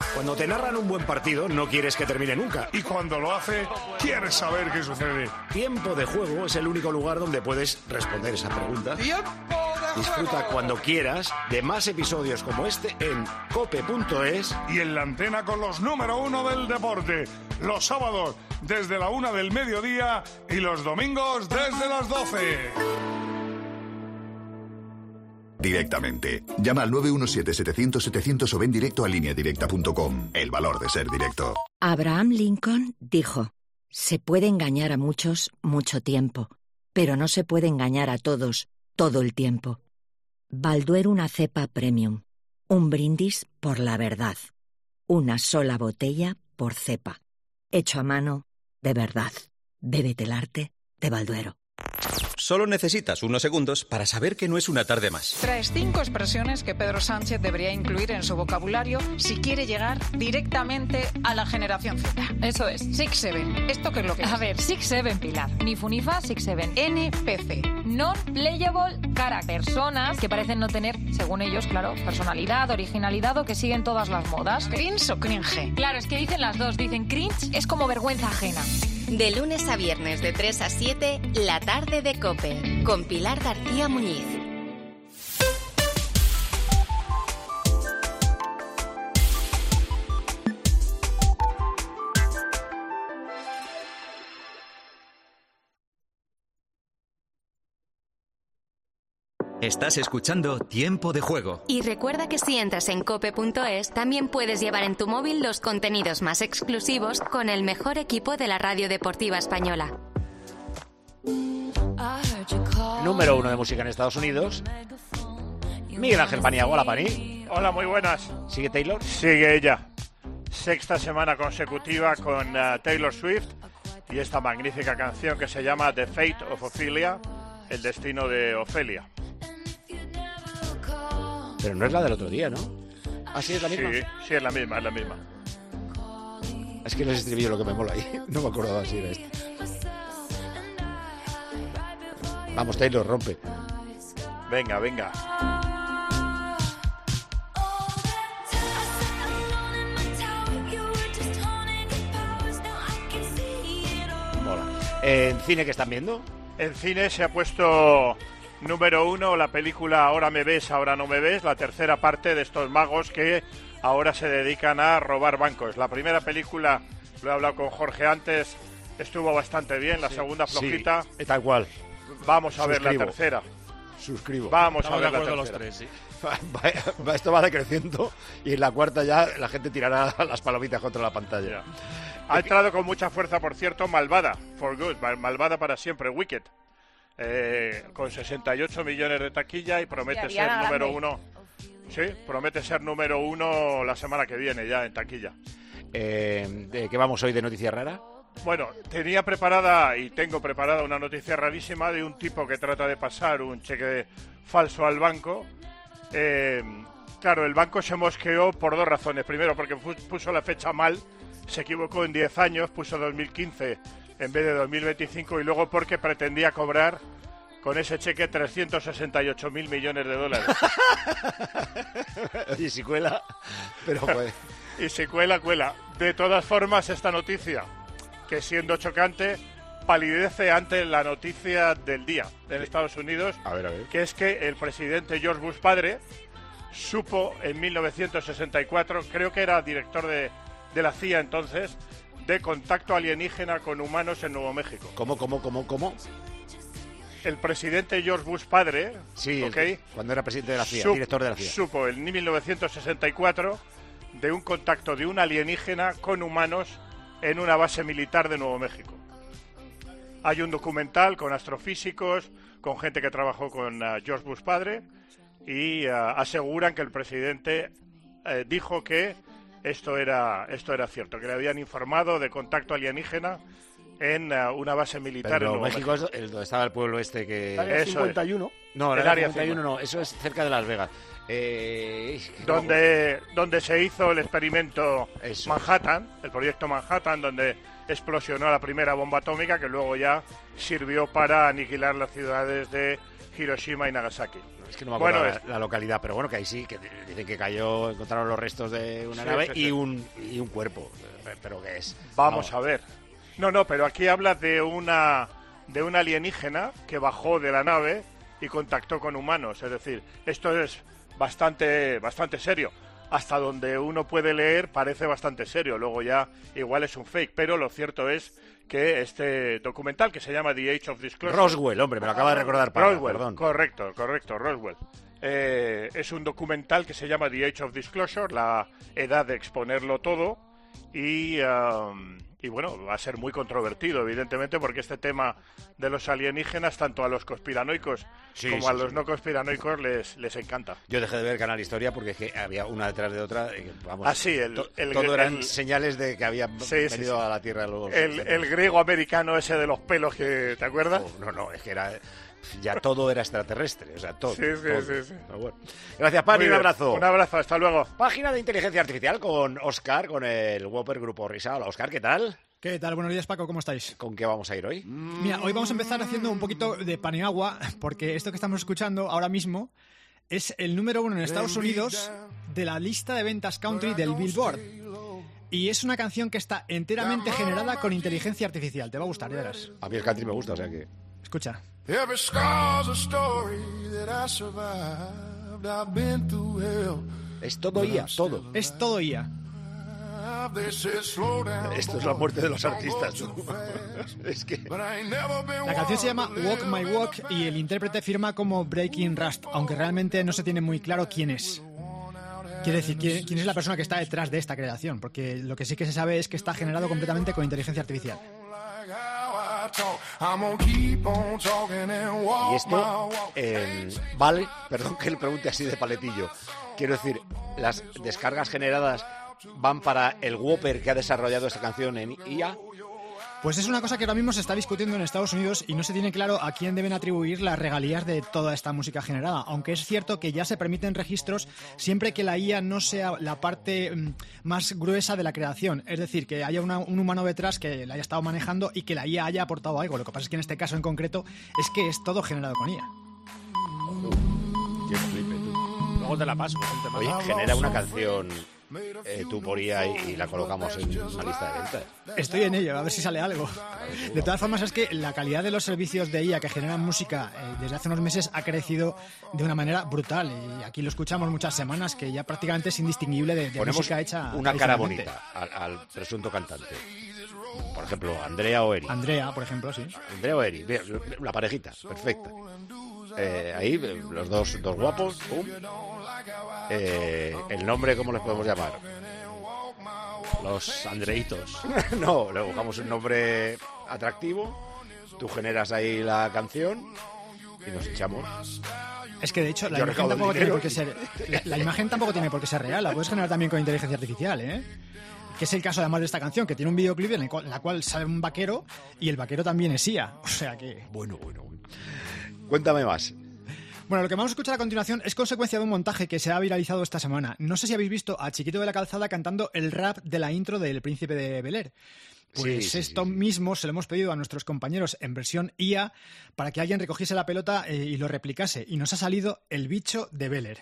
Cuando te narran un buen partido, no quieres que termine nunca. Y cuando lo hace, quieres saber qué sucede. Tiempo de Juego es el único lugar donde puedes responder esa pregunta. Disfruta cuando quieras de más episodios como este en cope.es y en la antena con los número 1 del deporte. Los sábados desde la 1 del mediodía y los domingos desde las 12. Directamente. Llama al 917-700-700 o ven directo a lineadirecta.com. El valor de ser directo. Abraham Lincoln dijo: se puede engañar a muchos mucho tiempo, pero no se puede engañar a todos todo el tiempo. Balduero, una cepa premium. Un brindis por la verdad. Una sola botella por cepa. Hecho a mano de verdad. Bébete el arte de Balduero. Solo necesitas unos segundos para saber que no es una tarde más. Traes 5 expresiones que Pedro Sánchez debería incluir en su vocabulario si quiere llegar directamente a la generación Z. Eso es. 6-7. ¿Esto qué es lo que es? A ver, 6-7, Pilar. Ni funifa, 6-7. NPC. Non-playable character. Personas que parecen no tener, según ellos, claro, personalidad, originalidad o que siguen todas las modas. ¿Cringe o cringe? Claro, es que dicen las dos. Dicen cringe es como vergüenza ajena. De lunes a viernes de 3 a 7, La Tarde de COPE, con Pilar García Muñiz. Estás escuchando Tiempo de Juego. Y recuerda que si entras en cope.es, también puedes llevar en tu móvil los contenidos más exclusivos con el mejor equipo de la radio deportiva española. Número 1 de música en Estados Unidos. Miguel Ángel Paniagua. Hola, Pani. Hola, muy buenas. ¿Sigue Taylor? Sigue ella. Sexta semana consecutiva con Taylor Swift y esta magnífica canción que se llama The Fate of Ophelia, el destino de Ofelia. Pero no es la del otro día, ¿no? ¿Ah, sí es la misma? Sí, es la misma, Es que no es estribillo lo que me mola ahí. No me acordaba si era este. Vamos, Taylor, rompe. Venga. Mola. ¿En cine qué están viendo? En cine se ha puesto número 1 la película Ahora me ves, ahora no me ves, la tercera parte de estos magos que ahora se dedican a robar bancos. La primera película, lo he hablado con Jorge antes, estuvo bastante bien, la segunda flojita. Sí, tal cual. Vamos a ver la tercera. Suscribo. Vamos a ver la tercera. Los tres, sí. Esto va decreciendo y en la cuarta ya la gente tirará las palomitas contra la pantalla. Ha entrado con mucha fuerza, por cierto, Malvada, for good, Malvada para siempre, Wicked, con 68 millones de taquilla y promete ser número 1. Sí, promete ser número 1 la semana que viene ya en taquilla. ¿De qué vamos hoy de noticia rara? Bueno, tenía preparada y tengo preparada una noticia rarísima de un tipo que trata de pasar un cheque falso al banco. Claro, el banco se mosqueó por 2 razones. Primero, porque puso la fecha mal, se equivocó en 10 años, puso 2015 en vez de 2025, y luego porque pretendía cobrar con ese cheque 368.000 millones de dólares. Y si cuela, pero pues... Y si cuela. De todas formas, esta noticia, que siendo chocante, palidece ante la noticia del día en Estados Unidos, a ver. Que es que el presidente George Bush padre supo en 1964, creo que era director de la CIA entonces, de contacto alienígena con humanos en Nuevo México. ¿Cómo? El presidente George Bush padre, sí, ¿okay? Cuando era presidente de la CIA, director de la CIA, supo en 1964 de un contacto de un alienígena con humanos en una base militar de Nuevo México. Hay un documental con astrofísicos, con gente que trabajó con George Bush padre, y aseguran que el presidente dijo que esto era cierto, que le habían informado de contacto alienígena en una base militar. Pero en Nuevo México es donde estaba el pueblo este que... ¿El área 51? No, el área 51 no, eso es cerca de Las Vegas. Donde se hizo el experimento Manhattan, el proyecto Manhattan, donde explosionó la primera bomba atómica que luego ya sirvió para aniquilar las ciudades de Hiroshima y Nagasaki. Es que no me acuerdo la localidad, pero bueno, que ahí sí, que dicen que cayó, encontraron los restos de una nave y un cuerpo. ¿Pero qué es? Vamos a ver. No, pero aquí habla de una alienígena que bajó de la nave y contactó con humanos. Es decir, esto es bastante serio. Hasta donde uno puede leer parece bastante serio. Luego ya igual es un fake. Pero lo cierto es que este documental, que se llama The Age of Disclosure... Roswell, hombre, me lo acaba de recordar. Roswell, perdón. Correcto, Roswell. Es un documental que se llama The Age of Disclosure, la edad de exponerlo todo. Y bueno, va a ser muy controvertido, evidentemente, porque este tema de los alienígenas, tanto a los conspiranoicos como a los no conspiranoicos, les encanta. Yo dejé de ver Canal Historia porque es que había una detrás de otra. Vamos, todo eran señales de que habían venido a la Tierra los... El griego americano ese de los pelos, que ¿te acuerdas? No, es que era... Ya todo era extraterrestre, o sea, todo. Sí. Pero bueno. Gracias, Pani, un abrazo. Un abrazo, hasta luego. Página de inteligencia artificial con Óscar, con el Whopper Grupo Risa. Hola, Óscar, ¿qué tal? ¿Qué tal? Buenos días, Paco, ¿cómo estáis? ¿Con qué vamos a ir hoy? Mira, hoy vamos a empezar haciendo un poquito de paniagua, porque esto que estamos escuchando ahora mismo es el número 1 en Estados Unidos de la lista de ventas country del Billboard. Y es una canción que está enteramente generada con inteligencia artificial. Te va a gustar, ya verás. A mí el country me gusta, o sea que... Escucha. Es todo IA, todo. Es todo IA. Esto es la muerte de los artistas. Es que... La canción se llama Walk My Walk y el intérprete firma como Breaking Rust, aunque realmente no se tiene muy claro quién es. Quiere decir, quién es la persona que está detrás de esta creación, porque lo que sí que se sabe es que está generado completamente con inteligencia artificial. Y esto vale, perdón que le pregunte así de paletillo, quiero decir, las descargas generadas van para el Whopper que ha desarrollado esta canción en IA. Pues es una cosa que ahora mismo se está discutiendo en Estados Unidos y no se tiene claro a quién deben atribuir las regalías de toda esta música generada, aunque es cierto que ya se permiten registros siempre que la IA no sea la parte más gruesa de la creación, es decir, que haya un humano detrás que la haya estado manejando y que la IA haya aportado algo. Lo que pasa es que en este caso en concreto es que es todo generado con IA. Qué flipe, tú. Luego te la paso. Oye, genera una canción... tú por IA y la colocamos en una lista de ventas. Estoy en ello, a ver si sale algo. De todas formas, es que la calidad de los servicios de IA que generan música desde hace unos meses ha crecido de una manera brutal. Y aquí lo escuchamos muchas semanas, que ya prácticamente es indistinguible de música hecha. Una cara bonita al presunto cantante. Por ejemplo, Andrea o Eri. Andrea, por ejemplo, sí. Andrea o Eri, la parejita, perfecta. Ahí, los dos guapos, pum. El nombre, ¿cómo les podemos llamar? Los Andreitos. No, le buscamos un nombre atractivo, tú generas ahí la canción y nos echamos. Es que de hecho la imagen tampoco tiene por qué ser, la imagen tampoco tiene por qué ser real, la puedes generar también con inteligencia artificial, ¿eh? Que es el caso además de esta canción, que tiene un videoclip en la cual sale un vaquero y el vaquero también es IA, o sea que... Bueno. Cuéntame más. Bueno, lo que vamos a escuchar a continuación es consecuencia de un montaje que se ha viralizado esta semana. No sé si habéis visto a Chiquito de la Calzada cantando el rap de la intro del Príncipe de Bel-Air. Pues esto mismo se lo hemos pedido a nuestros compañeros en versión IA para que alguien recogiese la pelota y lo replicase. Y nos ha salido el bicho de Bel-Air.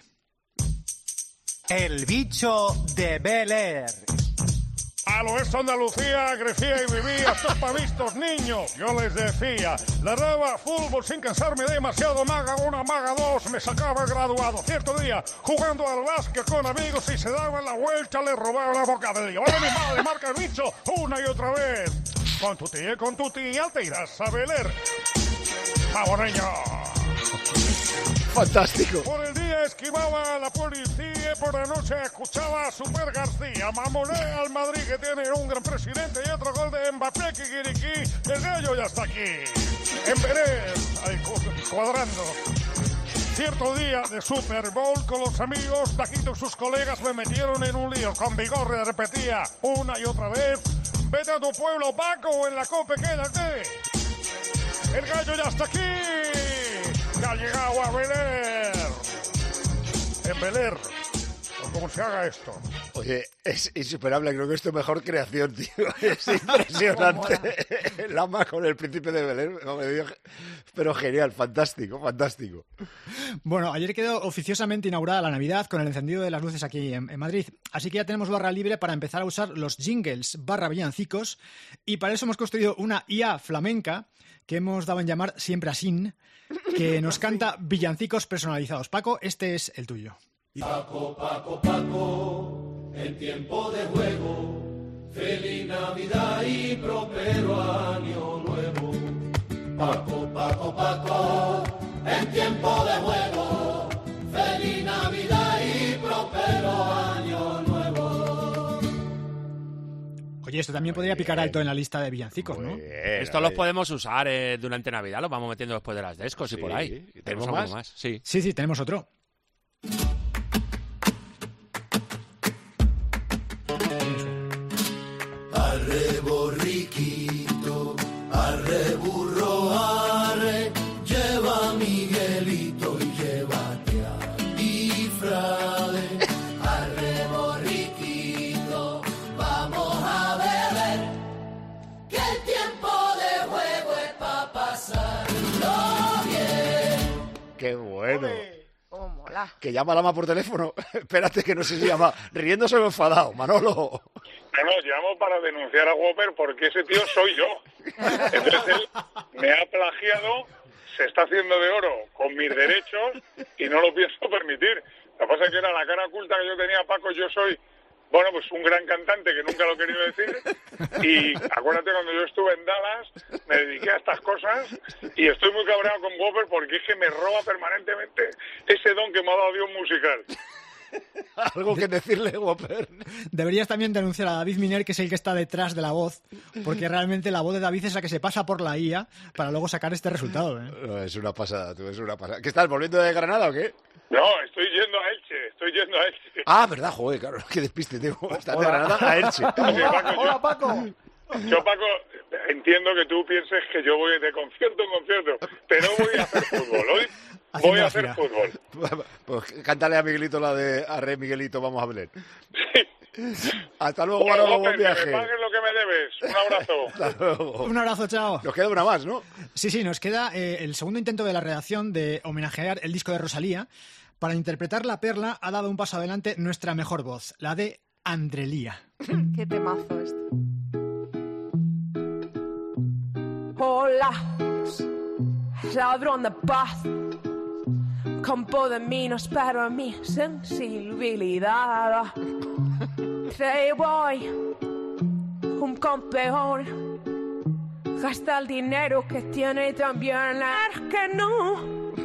El bicho de Bel-Air. Al oeste de Andalucía crecía y vivía estos pavistos niños. Yo les decía, le daba fútbol sin cansarme demasiado, maga 1, maga 2, me sacaba el graduado. Cierto día, jugando al básquet con amigos y se daban la vuelta, le robaba la bocadillo. Ahora mi madre marca el bicho una y otra vez. Con tu tía te irás a Bel-Air. ¡Saboreño! Fantástico. Por el día esquivaba a la policía, por la noche escuchaba a Super García. Mamonea al Madrid, que tiene un gran presidente, y otro gol de Mbappé, Kikiriki. El gallo ya está aquí. En Bel-Air, ahí cuadrando. Cierto día de Super Bowl con los amigos, Paquito y sus colegas me metieron en un lío. Con Vigorre repetía una y otra vez: vete a tu pueblo, Paco, o en la COPE quédate. El gallo ya está aquí. Ya ha llegado a Bel-Air. En Bel-Air. ¿Cómo se haga esto? Oye, es insuperable, creo que es tu mejor creación, tío. Es impresionante. Lama con el príncipe de Belén. Pero genial, fantástico. Bueno, ayer quedó oficiosamente inaugurada la Navidad con el encendido de las luces aquí en Madrid. Así que ya tenemos barra libre para empezar a usar los jingles /villancicos. Y para eso hemos construido una IA flamenca que hemos dado en llamar Siempre Asín, que nos canta villancicos personalizados. Paco, este es el tuyo. Paco, Paco, Paco, en tiempo de juego, feliz Navidad y próspero año nuevo. Paco, Paco, Paco, en tiempo de juego, feliz Navidad y próspero año nuevo. Oye, esto también podría picar alto en la lista de villancicos, ¿no? Esto los podemos usar durante Navidad, los vamos metiendo después de las Descos y por ahí. ¿Tenemos algo más? Sí, tenemos otro. Arre borriquito, arre burro, arre, lleva a Miguelito y llévate a Ifrade. Arre borriquito, vamos a beber, que el tiempo de juego es pa' pasarlo bien. ¡Qué bueno! ¡Cómo mola! Que llama a Lama por teléfono. Espérate, que no sé si llama riéndose o enfadado. Manolo. No, llamo para denunciar a Whopper porque ese tío soy yo. Entonces él me ha plagiado, se está haciendo de oro con mis derechos y no lo pienso permitir. Lo que pasa es que era la cara oculta que yo tenía, Paco. Yo soy, bueno, pues un gran cantante que nunca lo he querido decir. Y acuérdate, cuando yo estuve en Dallas, me dediqué a estas cosas y estoy muy cabreado con Whopper porque es que me roba permanentemente ese don que me ha dado Dios musical. Algo que decirle, Whopper. Deberías también denunciar a David Miner, que es el que está detrás de la voz, porque realmente la voz de David es la que se pasa por la IA para luego sacar este resultado. No, es una pasada, tú, es una pasada. ¿Qué estás, volviendo de Granada o qué? No, estoy yendo a Elche. Ah, verdad, joder, claro, qué despiste tengo. Estás de Granada a Elche. Hola, Paco. Yo, Paco, entiendo que tú pienses que yo voy de concierto en concierto, pero voy a hacer fútbol. Hoy voy a hacer fútbol. Pues cántale a Miguelito la de Arre Miguelito, vamos a Belén. Hasta luego, Manolo, buen viaje. Que me pagues lo que me debes. Un abrazo. Hasta luego. Un abrazo, chao. Nos queda una más, ¿no? Sí, nos queda el segundo intento de la redacción de homenajear el disco de Rosalía. Para interpretar La Perla ha dado un paso adelante nuestra mejor voz, la de Andrelía. Qué temazo este. Hola, ladrón de paz, campo de minas para mi sensibilidad. Te voy, un campeón, gasta el dinero que tiene también el que no.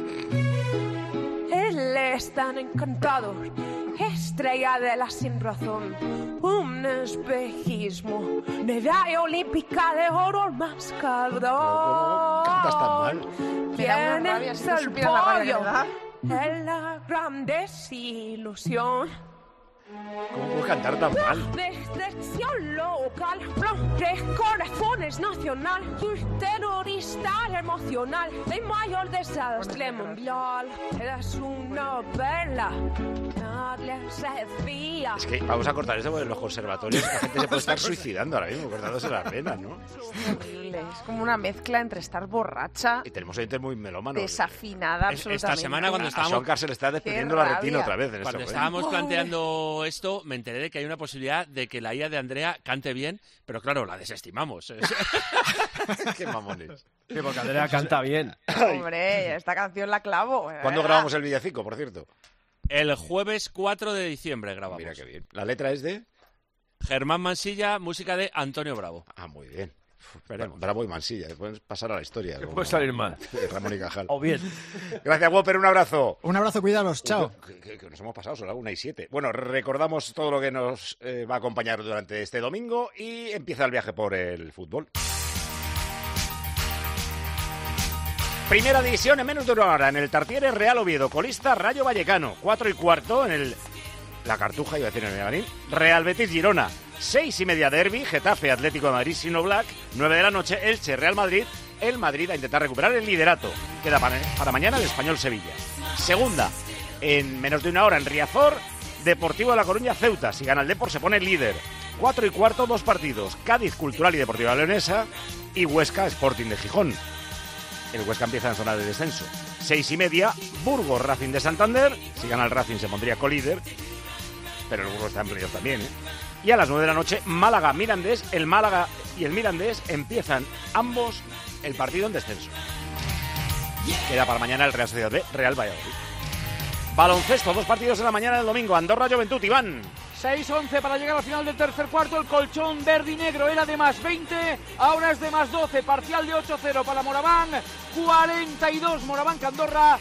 Él es tan encantador, estrella de la sin razón, un espejismo, medalla olímpica de oro al más cabrón. ¿Cómo cantas tan mal? ¿Quién es el pollo? Es la gran desilusión. ¿Cómo puedes cantar tan mal? Destrucción local, de corazones nacional, terrorista emocional, de mayor desastre mundial. Eres una perla, nadie se fía. Es que vamos a cortar esto porque en los conservatorios la gente se puede estar suicidando ahora mismo, cortándose las venas, ¿no? Es horrible, es como una mezcla entre estar borracha y tenemos oyentes muy melómanos. Desafinada absolutamente. Esta semana cuando estábamos... A Soncar se le está despidiendo la retina otra vez. Cuando estábamos planteando esto, me enteré de que hay una posibilidad de que la IA de Andrea cante bien, pero claro, la desestimamos. Qué mamones. Sí, porque Andrea canta bien. Hombre, esta canción la clavo. ¿Cuándo grabamos el villancico, por cierto? El jueves 4 de diciembre grabamos. Mira qué bien. ¿La letra es de? Germán Mansilla, música de Antonio Bravo. Ah, muy bien. Bravo y Mansilla, pueden pasar a la historia. ¿Qué puede salir mal? Ramón y Cajal. O bien. Gracias, Whopper, un abrazo. Un abrazo, cuidados, chao. Que nos hemos pasado, son las 1:07. Bueno, recordamos todo lo que nos va a acompañar durante este domingo y empieza el viaje por el fútbol. Primera división en menos de una hora en el Tartiere Real Oviedo, colista Rayo Vallecano, 4:15 en la Cartuja, iba a decir en el Benín, Real Betis Girona, 6:30 derbi, Getafe Atlético de Madrid Sino Black, 9 de la noche Elche Real Madrid, el Madrid a intentar recuperar el liderato, queda para mañana el Español Sevilla. Segunda, en menos de una hora en Riazor, Deportivo de La Coruña, Ceuta. Si gana el Depor se pone líder. 4:15, 2 partidos. Cádiz, Cultural y Deportiva Leonesa. Y Huesca, Sporting de Gijón. El Huesca empieza en zona de descenso. 6:30, Burgos, Racing de Santander. Si gana el Racing se pondría colíder. Pero el Burgos está en playoff también, ¿eh? Y a las 9 de la noche, Málaga, Mirandés. El Málaga y el Mirandés empiezan ambos el partido en descenso. Queda para mañana el Real Sociedad B, Real Valladolid. Baloncesto, 2 partidos en la mañana del domingo. Andorra, Juventud, Iván. 6-11 para llegar al final del tercer cuarto. El colchón verde y negro era de más 20, ahora es de más 12. Parcial de 8-0 para Moraván. 42 Moraván, Andorra.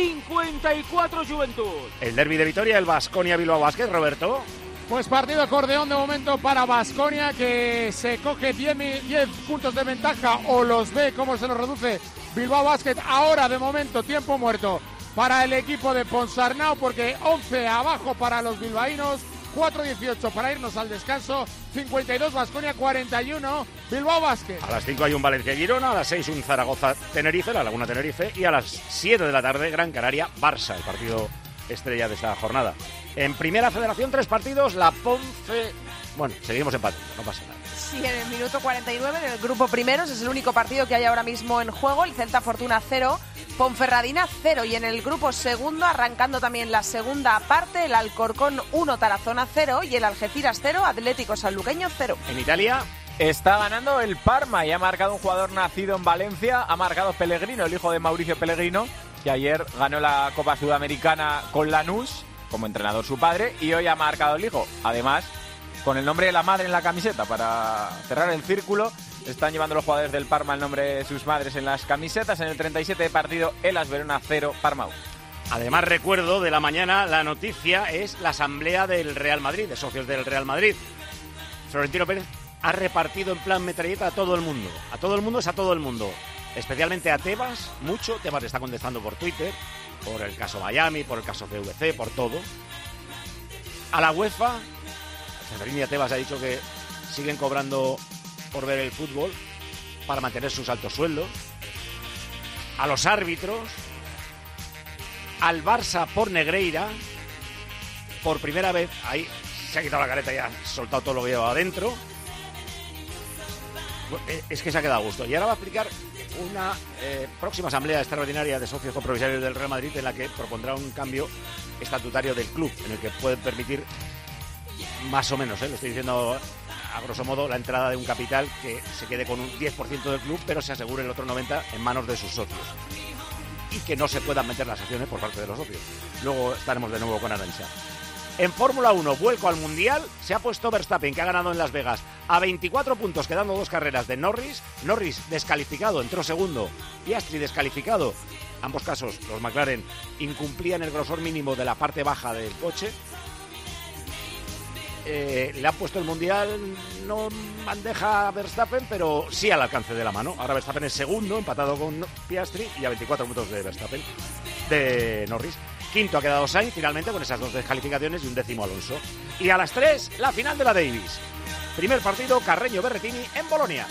54 Juventud. El derbi de Vitoria, el Baskonia Bilbao Basket, Roberto. Pues partido acordeón de momento para Baskonia, que se coge 10 puntos de ventaja o los ve cómo se los reduce Bilbao Basket. Ahora de momento tiempo muerto para el equipo de Ponsarnau, porque 11 abajo para los bilbaínos. 4:18 para irnos al descanso. 52 Baskonia, 41 Bilbao Basket. A las 5 hay un Valencia-Girona, a las 6 un Zaragoza-Tenerife, la Laguna Tenerife, y a las 7 de la tarde Gran Canaria-Barça, el partido estrella de esta jornada. En Primera Federación, 3 partidos, la Ponce... Bueno, seguimos empatando, no pasa nada. Sí, en el minuto 49 del grupo primeros es el único partido que hay ahora mismo en juego. El Celta Fortuna 0, Ponferradina 0. Y en el grupo segundo, arrancando también la segunda parte, el Alcorcón 1, Tarazona 0 y el Algeciras 0, Atlético Sanluqueño 0. En Italia... Está ganando el Parma y ha marcado un jugador nacido en Valencia. Ha marcado Pellegrino, el hijo de Mauricio Pellegrino, que ayer ganó la Copa Sudamericana con Lanús, como entrenador su padre, y hoy ha marcado el hijo. Además, con el nombre de la madre en la camiseta, para cerrar el círculo, están llevando los jugadores del Parma el nombre de sus madres en las camisetas. En el 37 de partido, Hellas Verona 0, Parma 1. Además, recuerdo de la mañana, la noticia es la asamblea del Real Madrid, de socios del Real Madrid. Florentino Pérez ha repartido en plan metralleta a todo el mundo. A todo el mundo es a todo el mundo. Especialmente a Tebas, mucho. Tebas le está contestando por Twitter, por el caso Miami, por el caso CVC, por todo. A la UEFA, Seferín Tebas ha dicho que siguen cobrando por ver el fútbol para mantener sus altos sueldos. A los árbitros, al Barça por Negreira, por primera vez, ahí se ha quitado la careta y ha soltado todo lo que lleva adentro. Es que se ha quedado a gusto. Y ahora va a explicar una próxima asamblea extraordinaria de socios compromisarios del Real Madrid, en la que propondrá un cambio estatutario del club, en el que puede permitir más o menos, lo estoy diciendo a grosso modo, la entrada de un capital que se quede con un 10% del club, pero se asegure el otro 90% en manos de sus socios, y que no se puedan meter las acciones por parte de los socios. Luego estaremos de nuevo con Arantxa. En Fórmula 1, vuelco al Mundial, se ha puesto Verstappen, que ha ganado en Las Vegas, a 24 puntos, quedando 2 carreras de Norris. Norris descalificado, entró segundo. Piastri descalificado. Ambos casos, los McLaren incumplían el grosor mínimo de la parte baja del coche. Le han puesto el Mundial no bandeja a Verstappen, pero sí al alcance de la mano. Ahora Verstappen es segundo, empatado con Piastri, y a 24 puntos de Verstappen, de Norris. Quinto ha quedado Sainz, finalmente, con esas 2 descalificaciones, y un 10º Alonso. Y a las 3, la final de la Davis. Primer partido, Carreño-Berretini en Bolonia.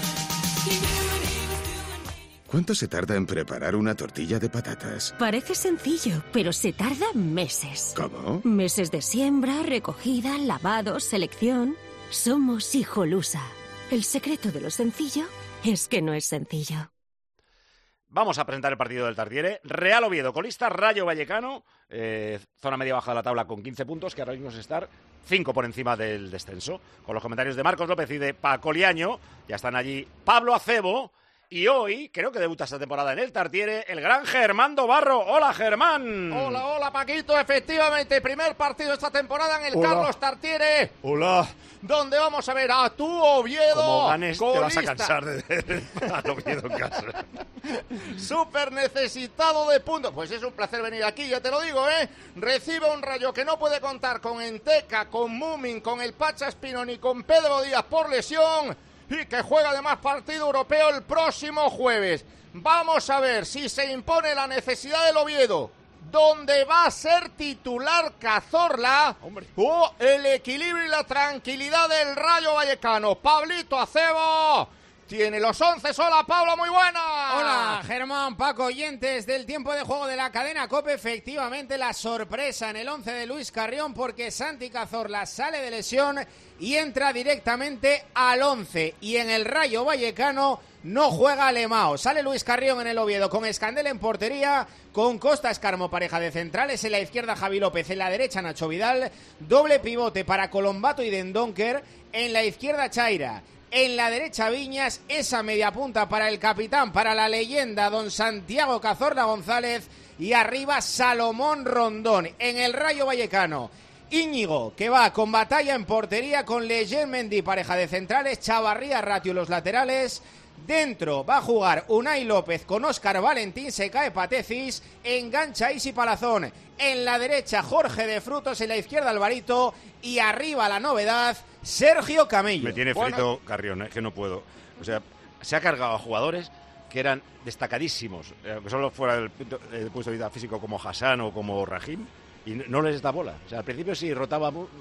¿Cuánto se tarda en preparar una tortilla de patatas? Parece sencillo, pero se tarda meses. ¿Cómo? Meses de siembra, recogida, lavado, selección. Somos Hijolusa. El secreto de lo sencillo es que no es sencillo. Vamos a presentar el partido del Tartiere. Real Oviedo, colista, Rayo Vallecano, zona media-baja de la tabla con 15 puntos, que ahora mismo es estar 5 por encima del descenso. Con los comentarios de Marcos López y de Paco Liaño, ya están allí Pablo Acebo, y hoy, creo que debuta esta temporada en el Tartiere, el gran Germán Dobarro. ¡Hola, Germán! Hola, hola, Paquito. Efectivamente, primer partido esta temporada en el Carlos Tartiere. Hola. Donde vamos a ver a tu Oviedo. Como ganes, colista. te vas a cansar de ver al Oviedo en casa. Súper necesitado de puntos. Pues es un placer venir aquí, ya te lo digo, ¿eh? Recibe un Rayo que no puede contar con Enteca, con Mumin, con el Pacha Espino ni con Pedro Díaz por lesión, y que juega además partido europeo el próximo jueves. Vamos a ver si se impone la necesidad del Oviedo, donde va a ser titular Cazorla, o el equilibrio y la tranquilidad del Rayo Vallecano. Pablito Acebo, tiene los 11. Hola, Pablo, muy buena. Hola, Germán, Paco, oyentes del tiempo de juego de la cadena COPE. Efectivamente, la sorpresa en el 11 de Luis Carrión, porque Santi Cazorla sale de lesión y entra directamente al 11. Y en el Rayo Vallecano no juega Alemão. Sale Luis Carrión en el Oviedo con Escandel en portería, con Costa Escarmo, pareja de centrales. En la izquierda Javi López, en la derecha Nacho Vidal. Doble pivote para Colombato y Dendoncker. En la izquierda Chaira. En la derecha Viñas, esa media punta para el capitán, para la leyenda, don Santiago Cazorla González. Y arriba Salomón Rondón. En el Rayo Vallecano, Íñigo, que va con Batalla en portería, con Leyen Mendy, pareja de centrales. Chavarría, Ratio, los laterales. Dentro va a jugar Unai López con Óscar Valentín, se cae Patecis, engancha Isi Palazón. En la derecha Jorge de Frutos, en la izquierda Alvarito y arriba la novedad, Sergio Camello. Me tiene frito Carrión, es que no puedo. O sea, se ha cargado a jugadores que eran destacadísimos, que solo fuera del punto de vista físico, como Hassan o como Rahim, y no les da bola. O sea, al principio sí, rotó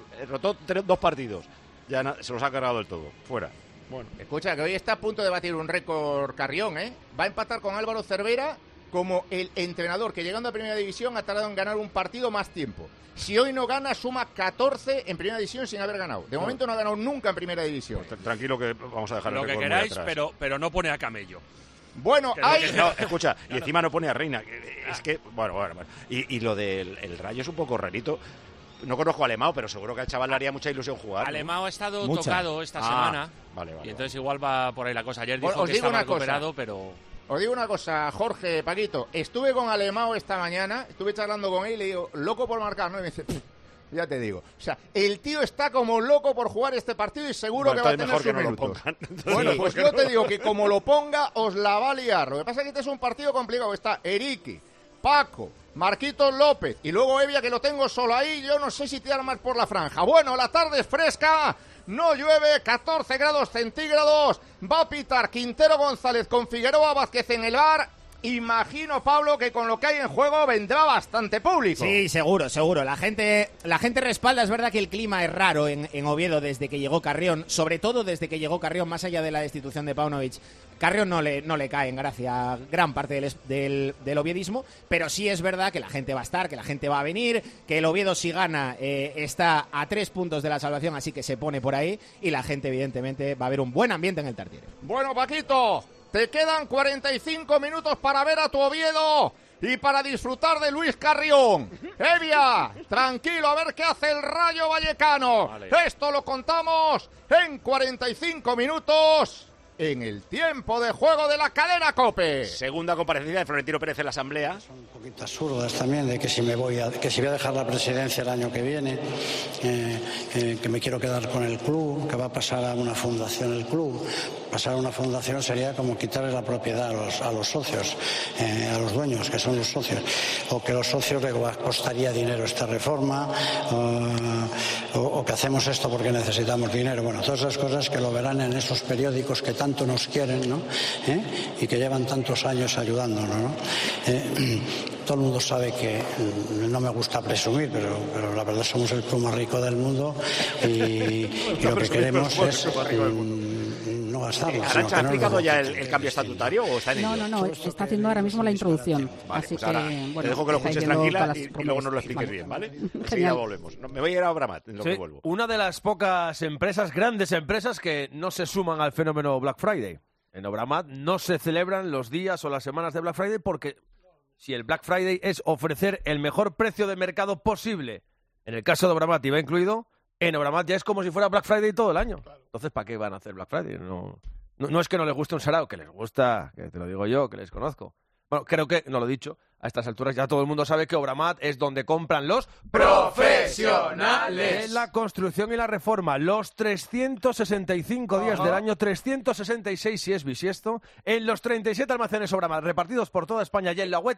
2 partidos, ya se los ha cargado del todo, fuera. Bueno, escucha, que hoy está a punto de batir un récord Carrión, ¿eh? Va a empatar con Álvaro Cervera como el entrenador que, llegando a Primera División, ha tardado en ganar un partido más tiempo. Si hoy no gana, suma 14 en Primera División sin haber ganado. De momento no ha ganado nunca en Primera División. Pues tranquilo, que vamos a dejar lo que queráis, pero no pone a Camello. Bueno, hay... No, escucha, y encima no pone a Reina. Es que, bueno. Y lo del el Rayo es un poco rarito. No conozco a Alemão, pero seguro que al chaval le haría mucha ilusión jugar. Alemão ha estado tocado esta semana. Vale. Y entonces igual va por ahí la cosa. Ayer dijo que estaba recuperado, pero... Os digo una cosa, Jorge, Paquito. Estuve con Alemão esta mañana, estuve charlando con él y le digo, loco por marcar, ¿no? Y me dice, ya te digo. O sea, el tío está como loco por jugar este partido y seguro que va a tener sus minutos. Bueno, pues yo te digo que como lo ponga, os la va a liar. Lo que pasa es que este es un partido complicado. Está Eriqui, Paco, Marquitos López y luego Evia, que lo tengo solo ahí. Yo no sé si tirar más por la franja. Bueno, la tarde es fresca, no llueve, 14 grados centígrados. Va a pitar Quintero González con Figueroa Vázquez en el bar. Imagino, Pablo, que con lo que hay en juego vendrá bastante público. Sí, seguro. La gente respalda. Es verdad que el clima es raro en Oviedo desde que llegó Carrión, sobre todo desde que llegó Carrión, más allá de la destitución de Paunovic. Carrión no le cae en gracia gran parte del oviedismo, pero sí es verdad que la gente va a estar, que la gente va a venir, que el Oviedo, si gana, está a 3 puntos de la salvación, así que se pone por ahí, y la gente, evidentemente, va a haber un buen ambiente en el Tartiere. Bueno, Paquito, te quedan 45 minutos para ver a tu Oviedo y para disfrutar de Luis Carrión. Evia, tranquilo, a ver qué hace el Rayo Vallecano. Vale. Esto lo contamos en 45 minutos en el tiempo de juego de la cadena COPE. Segunda comparecencia de Florentino Pérez en la Asamblea. Son un poquito absurdas también, de que si voy a dejar la presidencia el año que viene, que me quiero quedar con el club, que va a pasar a una fundación el club. Pasar a una fundación sería como quitarle la propiedad a los socios, a los dueños, que son los socios, o que los socios les costaría dinero esta reforma, o que hacemos esto porque necesitamos dinero. Bueno, todas esas cosas que lo verán en esos periódicos que tanto nos quieren, ¿no? Y que llevan tantos años ayudándonos, ¿no? Todo el mundo sabe que no me gusta presumir, pero la verdad somos el club más rico del mundo y lo que queremos es no gastarlo. ¿Arantxa ha explicado ya el cambio estatutario o está en ello? No, está haciendo ahora mismo la introducción. Vale, así pues ahora que, te dejo que lo escuches tranquila y luego nos lo expliques bien, ¿vale? Enseguida volvemos. Me voy a ir a Obramat en lo que vuelvo. Una de las pocas empresas, grandes empresas, que no se suman al fenómeno Black Friday. En Obramat no se celebran los días o las semanas de Black Friday porque si el Black Friday es ofrecer el mejor precio de mercado posible, en el caso de Obramat iba incluido, en Obramat ya es como si fuera Black Friday todo el año. Entonces, ¿para qué van a hacer Black Friday? No es que no les guste un sarao, que les gusta, que te lo digo yo, que les conozco. Bueno, creo que, no lo he dicho, a estas alturas ya todo el mundo sabe que Obramat es donde compran los profesionales. En la construcción y la reforma, los 365 días del año, 366 si es bisiesto, en los 37 almacenes Obramat, repartidos por toda España y en la web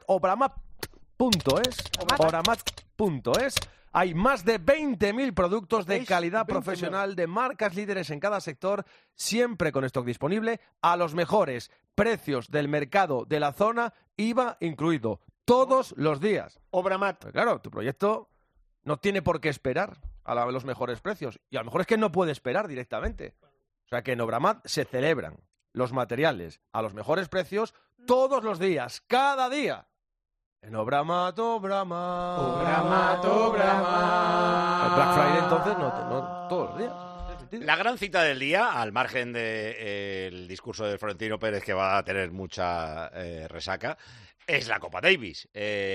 obramat.es. Hay más de 20.000 productos de calidad profesional de marcas líderes en cada sector, siempre con stock disponible, a los mejores precios del mercado de la zona, IVA incluido, todos los días. Obramat. Pues claro, tu proyecto no tiene por qué esperar a los mejores precios. Y a lo mejor es que no puede esperar directamente. O sea que en Obramat se celebran los materiales a los mejores precios todos los días, cada día. En Obramat. El Black Friday entonces no todos los días. La gran cita del día, al margen del discurso de Florentino Pérez, que va a tener mucha resaca, es la Copa Davis.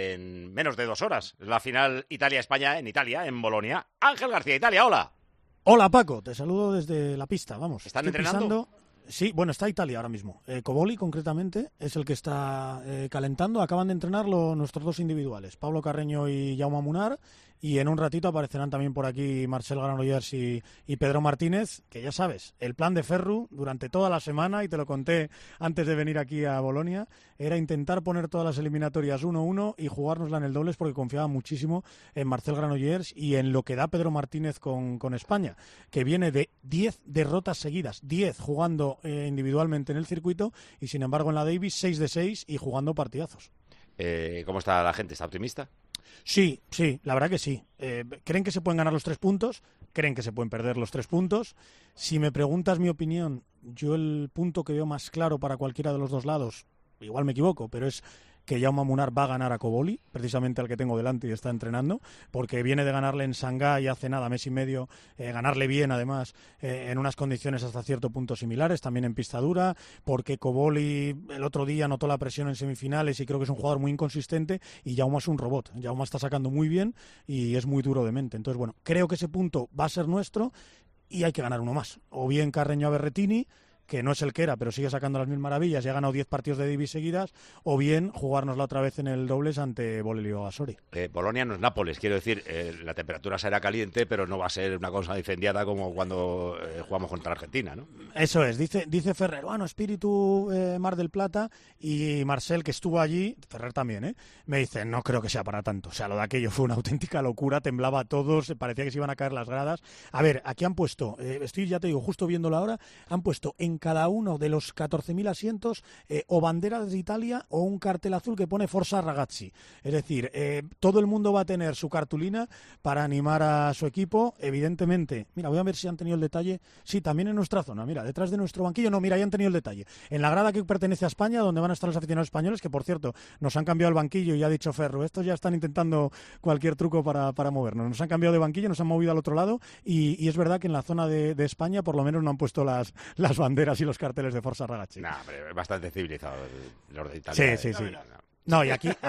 En menos de 2 horas. La final Italia-España en Italia, en Bolonia. Ángel García, Italia, hola. Hola, Paco. Te saludo desde la pista, vamos. ¿Están entrenando? Sí, bueno, está Italia ahora mismo. Coboli, concretamente, es el que está calentando. Acaban de entrenarlo nuestros 2 individuales, Pablo Carreño y Jaume Munar. Y en un ratito aparecerán también por aquí Marcel Granollers y Pedro Martínez, que ya sabes, el plan de Ferru durante toda la semana, y te lo conté antes de venir aquí a Bolonia, era intentar poner todas las eliminatorias 1-1 y jugárnosla en el dobles, porque confiaba muchísimo en Marcel Granollers y en lo que da Pedro Martínez con España, que viene de 10 derrotas seguidas, 10 jugando individualmente en el circuito, y sin embargo en la Davis 6 de 6 y jugando partidazos. ¿Cómo está la gente? ¿Está optimista? Sí, la verdad que sí. ¿Creen que se pueden ganar los 3 puntos? ¿Creen que se pueden perder los 3 puntos? Si me preguntas mi opinión, yo el punto que veo más claro para cualquiera de los 2 lados, igual me equivoco, pero es que Jaume Munar va a ganar a Coboli, precisamente al que tengo delante y está entrenando, porque viene de ganarle en Shanghái hace nada, mes y medio, ganarle bien además, en unas condiciones hasta cierto punto similares, también en pista dura, porque Coboli el otro día notó la presión en semifinales y creo que es un jugador muy inconsistente, y Jaume es un robot. Jaume está sacando muy bien y es muy duro de mente. Entonces, bueno, creo que ese punto va a ser nuestro y hay que ganar uno más. O bien Carreño a Berretini, que no es el que era, pero sigue sacando las mil maravillas y ha ganado 10 partidos de Davis seguidas, o bien jugárnosla otra vez en el dobles ante Bolelio Asori. Bolonia no es Nápoles, quiero decir, la temperatura será caliente, pero no va a ser una cosa incendiada como cuando jugamos contra Argentina, ¿no? Eso es, dice Ferrer, bueno, espíritu Mar del Plata, y Marcel, que estuvo allí, Ferrer también, me dice, no creo que sea para tanto, o sea, lo de aquello fue una auténtica locura, temblaba a todos, parecía que se iban a caer las gradas. A ver, aquí han puesto, estoy, ya te digo, justo viéndolo ahora, han puesto en cada uno de los 14.000 asientos o banderas de Italia o un cartel azul que pone Forza Ragazzi. Es decir, todo el mundo va a tener su cartulina para animar a su equipo. Evidentemente, mira, voy a ver si han tenido el detalle. Sí, también en nuestra zona, mira, detrás de nuestro banquillo. No, mira, ya han tenido el detalle. En la grada que pertenece a España, donde van a estar los aficionados españoles, que por cierto, nos han cambiado el banquillo y ya ha dicho Ferro, estos ya están intentando cualquier truco para movernos. Nos han cambiado de banquillo, nos han movido al otro lado y es verdad que en la zona de España por lo menos no han puesto las banderas y los carteles de Forza Ragazzi. Nah, pero es bastante civilizado los de Italia. Sí. No, y aquí,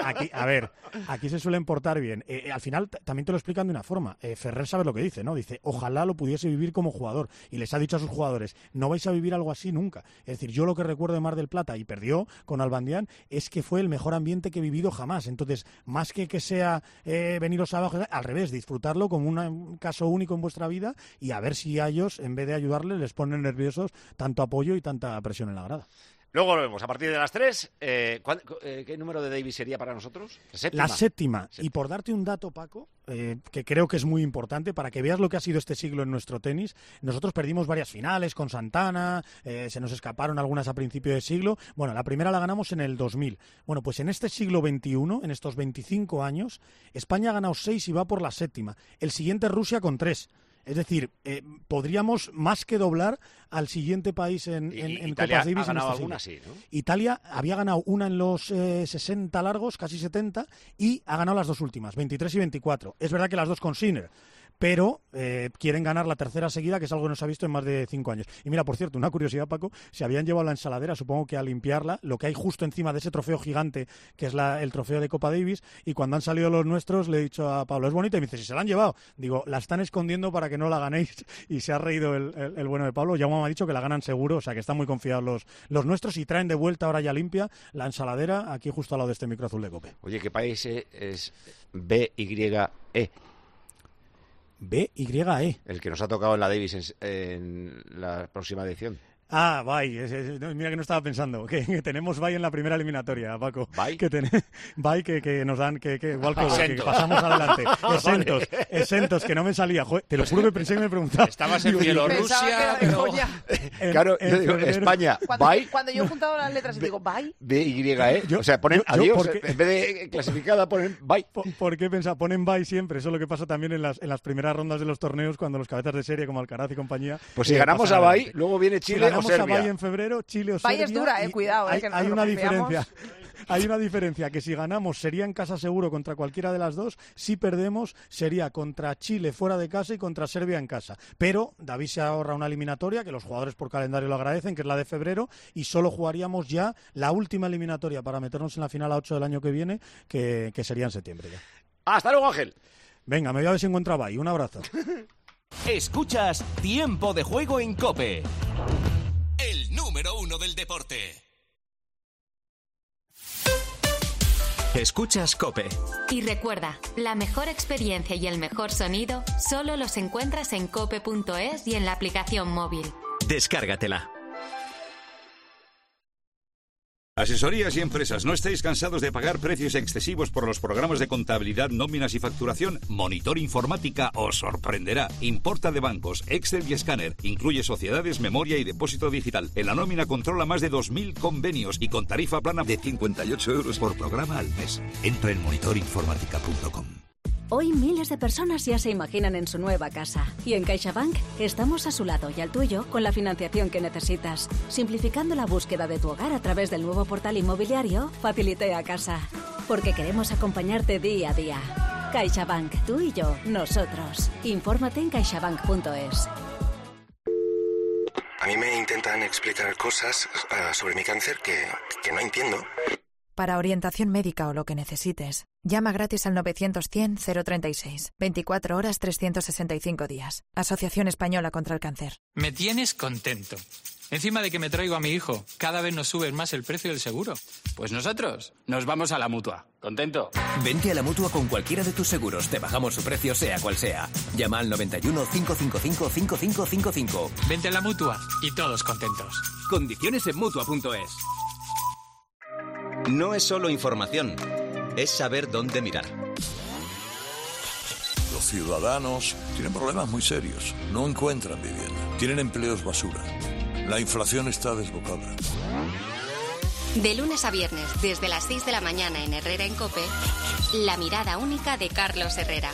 a ver, aquí se suelen portar bien. Al final también te lo explican de una forma. Ferrer sabe lo que dice, ¿no? Dice, ojalá lo pudiese vivir como jugador. Y les ha dicho a sus jugadores, no vais a vivir algo así nunca. Es decir, yo lo que recuerdo de Mar del Plata, y perdió con Albandián, es que fue el mejor ambiente que he vivido jamás. Entonces, más que sea veniros abajo, al revés, disfrutarlo como un caso único en vuestra vida y a ver si a ellos, en vez de ayudarles, les ponen nerviosos tanto apoyo y tanta presión en la grada. Luego lo vemos a partir de las 3. ¿Qué número de Davis sería para nosotros? La séptima. Y por darte un dato, Paco, que creo que es muy importante para que veas lo que ha sido este siglo en nuestro tenis. Nosotros perdimos varias finales con Santana, se nos escaparon algunas a principio de siglo. Bueno, la primera la ganamos en el 2000. Bueno, pues en este siglo XXI, en estos 25 años, España ha ganado 6 y va por la séptima. El siguiente es Rusia con 3. Es decir, podríamos más que doblar al siguiente país en Copas Davis. ¿Ha ganado alguna? Sí, ¿no? Italia había ganado una en los 60 largos, casi 70, y ha ganado las 2 últimas, 23 y 24. Es verdad que las 2 con Sinner, pero quieren ganar la tercera seguida, que es algo que no se ha visto en más de 5 años. Y mira, por cierto, una curiosidad, Paco, se habían llevado la ensaladera, supongo que a limpiarla, lo que hay justo encima de ese trofeo gigante, que es el trofeo de Copa Davis, y cuando han salido los nuestros, le he dicho a Pablo, es bonita, y me dice, si se la han llevado. Digo, la están escondiendo para que no la ganéis, y se ha reído el bueno de Pablo. Ya me ha dicho que la ganan seguro, o sea, que están muy confiados los nuestros, y traen de vuelta ahora ya limpia la ensaladera, aquí justo al lado de este micro azul de Cope. Oye, ¿qué país es BYE? BYE. El que nos ha tocado en la Davis en la próxima edición. Ah, bye. Mira que no estaba pensando. Que tenemos bye en la primera eliminatoria, Paco. ¿Bye? Bye que nos dan, igual que pasamos adelante. Exentos, que no me salía. Joder, te lo juro que pensé que me preguntaba. Estabas en Bielorrusia. Claro, yo digo, España, bye. Cuando yo he juntado las letras y digo bye. BYE. O sea, ponen adiós. En vez de clasificada, ponen bye. ¿Por qué pensaba? Ponen bye siempre. Eso es lo que pasa también en las primeras rondas de los torneos, cuando los cabezas de serie como Alcaraz y compañía. Pues si ganamos a bye, luego viene Chile. ganamos a Valle en febrero, Chile o Serbia... Valle es dura, cuidado, hay, que hay nos una confiamos. diferencia. Hay una diferencia, que si ganamos sería en casa seguro contra cualquiera de las dos, si perdemos sería contra Chile fuera de casa y contra Serbia en casa. Pero David se ahorra una eliminatoria, que los jugadores por calendario lo agradecen, que es la de febrero, y solo jugaríamos ya la última eliminatoria para meternos en la final a 8 del año que viene, que sería en septiembre ya. ¡Hasta luego, Ángel! Venga, me voy a ver si encuentro a Bay. Un abrazo. Escuchas Tiempo de Juego en COPE. El número 1 del deporte. Escuchas COPE. Y recuerda, la mejor experiencia y el mejor sonido solo los encuentras en cope.es y en la aplicación móvil. Descárgatela. Asesorías y empresas, ¿no estáis cansados de pagar precios excesivos por los programas de contabilidad, nóminas y facturación? Monitor Informática os sorprenderá. Importa de bancos, Excel y escáner. Incluye sociedades, memoria y depósito digital. En la nómina controla más de 2.000 convenios y con tarifa plana de 58 euros por programa al mes. Entra en monitorinformática.com. Hoy miles de personas ya se imaginan en su nueva casa. Y en CaixaBank estamos a su lado y al tuyo con la financiación que necesitas. Simplificando la búsqueda de tu hogar a través del nuevo portal inmobiliario Facilité a Casa. Porque queremos acompañarte día a día. CaixaBank, tú y yo, nosotros. Infórmate en caixabank.es. A mí me intentan explicar cosas sobre mi cáncer que no entiendo. Para orientación médica o lo que necesites, llama gratis al 900-100-036. 24 horas, 365 días. Asociación Española contra el Cáncer. Me tienes contento. Encima de que me traigo a mi hijo, cada vez nos suben más el precio del seguro. Pues nosotros nos vamos a la Mutua. ¿Contento? Vente a la Mutua con cualquiera de tus seguros. Te bajamos su precio sea cual sea. Llama al 91 555 5555. Vente a la Mutua y todos contentos. Condiciones en Mutua.es. No es solo información, es saber dónde mirar. Los ciudadanos tienen problemas muy serios. No encuentran vivienda. Tienen empleos basura. La inflación está desbocada. De lunes a viernes, desde las 6 de la mañana en Herrera en COPE, la mirada única de Carlos Herrera.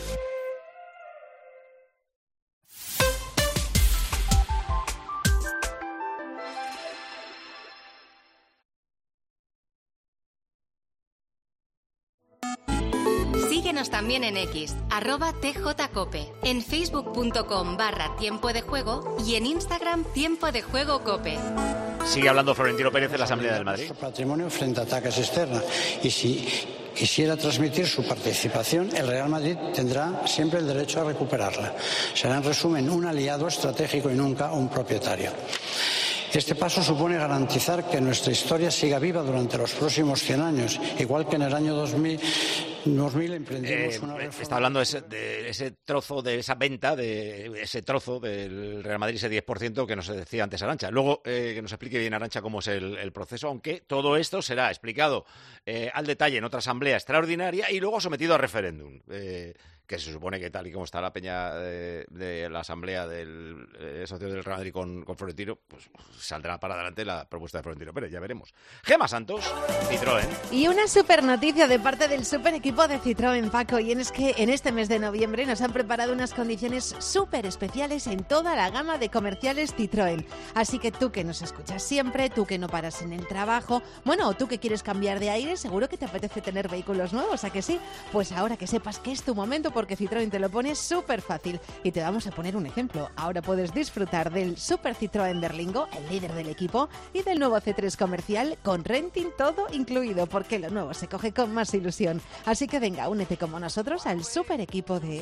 Síguenos también en X, @TJCope, en facebook.com/tiempo de juego y en Instagram Tiempo de Juego Cope. Sigue hablando Florentino Pérez en la Asamblea del Madrid. Patrimonio frente a ataques externos. Y si quisiera transmitir su participación, el Real Madrid tendrá siempre el derecho a recuperarla. Será, en resumen, un aliado estratégico y nunca un propietario. Este paso supone garantizar que nuestra historia siga viva durante los próximos 100 años, igual que en el año 2000 emprendimos una reforma. Está hablando de ese trozo, de esa venta, de ese trozo del Real Madrid, ese 10% que nos decía antes Arantxa. Luego que nos explique bien Arantxa cómo es el proceso, aunque todo esto será explicado al detalle en otra asamblea extraordinaria y luego sometido a referéndum. Que se supone que tal y como está la peña de la asamblea del socio del Real Madrid con Florentino, pues saldrá para adelante la propuesta de Florentino Pérez, ya veremos. Gemma Santos, Citroën. Y una super noticia de parte del super equipo de Citroën, Paco, y es que en este mes de noviembre nos han preparado unas condiciones súper especiales en toda la gama de comerciales Citroën. Así que tú que nos escuchas siempre, tú que no paras en el trabajo, bueno, o tú que quieres cambiar de aire, seguro que te apetece tener vehículos nuevos, ¿a que sí? Pues ahora que sepas que es tu momento, porque Citroën te lo pone súper fácil. Y te vamos a poner un ejemplo. Ahora puedes disfrutar del Super Citroën Berlingo, el líder del equipo, y del nuevo C3 comercial con renting todo incluido, porque lo nuevo se coge con más ilusión. Así que venga, únete como nosotros al super equipo de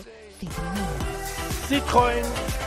Citroën.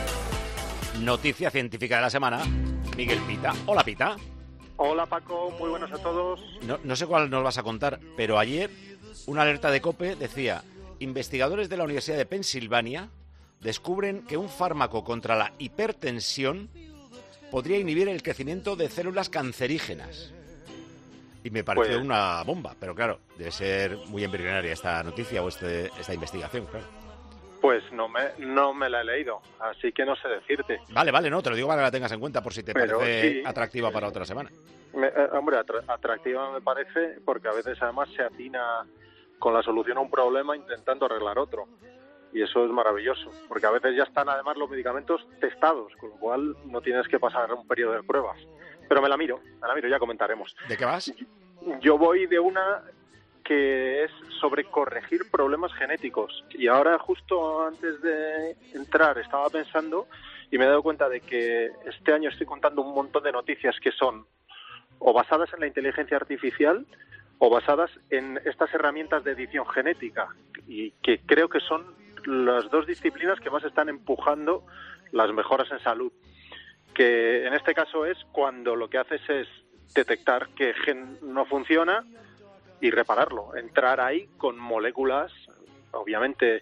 Noticia científica de la semana, Miguel Pita. Hola, Pita. Hola, Paco. Muy buenas a todos. No sé cuál nos vas a contar, pero ayer una alerta de COPE decía: investigadores de la Universidad de Pensilvania descubren que un fármaco contra la hipertensión podría inhibir el crecimiento de células cancerígenas. Y me pareció una bomba, pero claro, debe ser muy embrionaria esta noticia o esta investigación, claro. Pues no me la he leído, así que no sé decirte. Vale, no, te lo digo para que la tengas en cuenta por si te parece atractiva para otra semana. Hombre, atractiva me parece porque a veces además se atina con la solución a un problema intentando arreglar otro. Y eso es maravilloso, porque a veces ya están además los medicamentos testados, con lo cual no tienes que pasar un periodo de pruebas. Pero me la miro, ya comentaremos. ¿De qué vas? Yo voy de una que es sobre corregir problemas genéticos. Y ahora, justo antes de entrar, estaba pensando y me he dado cuenta de que este año estoy contando un montón de noticias que son o basadas en la inteligencia artificial o basadas en estas herramientas de edición genética, y que creo que son las dos disciplinas que más están empujando las mejoras en salud. Que en este caso es cuando lo que haces es detectar que gen no funciona y repararlo, entrar ahí con moléculas, obviamente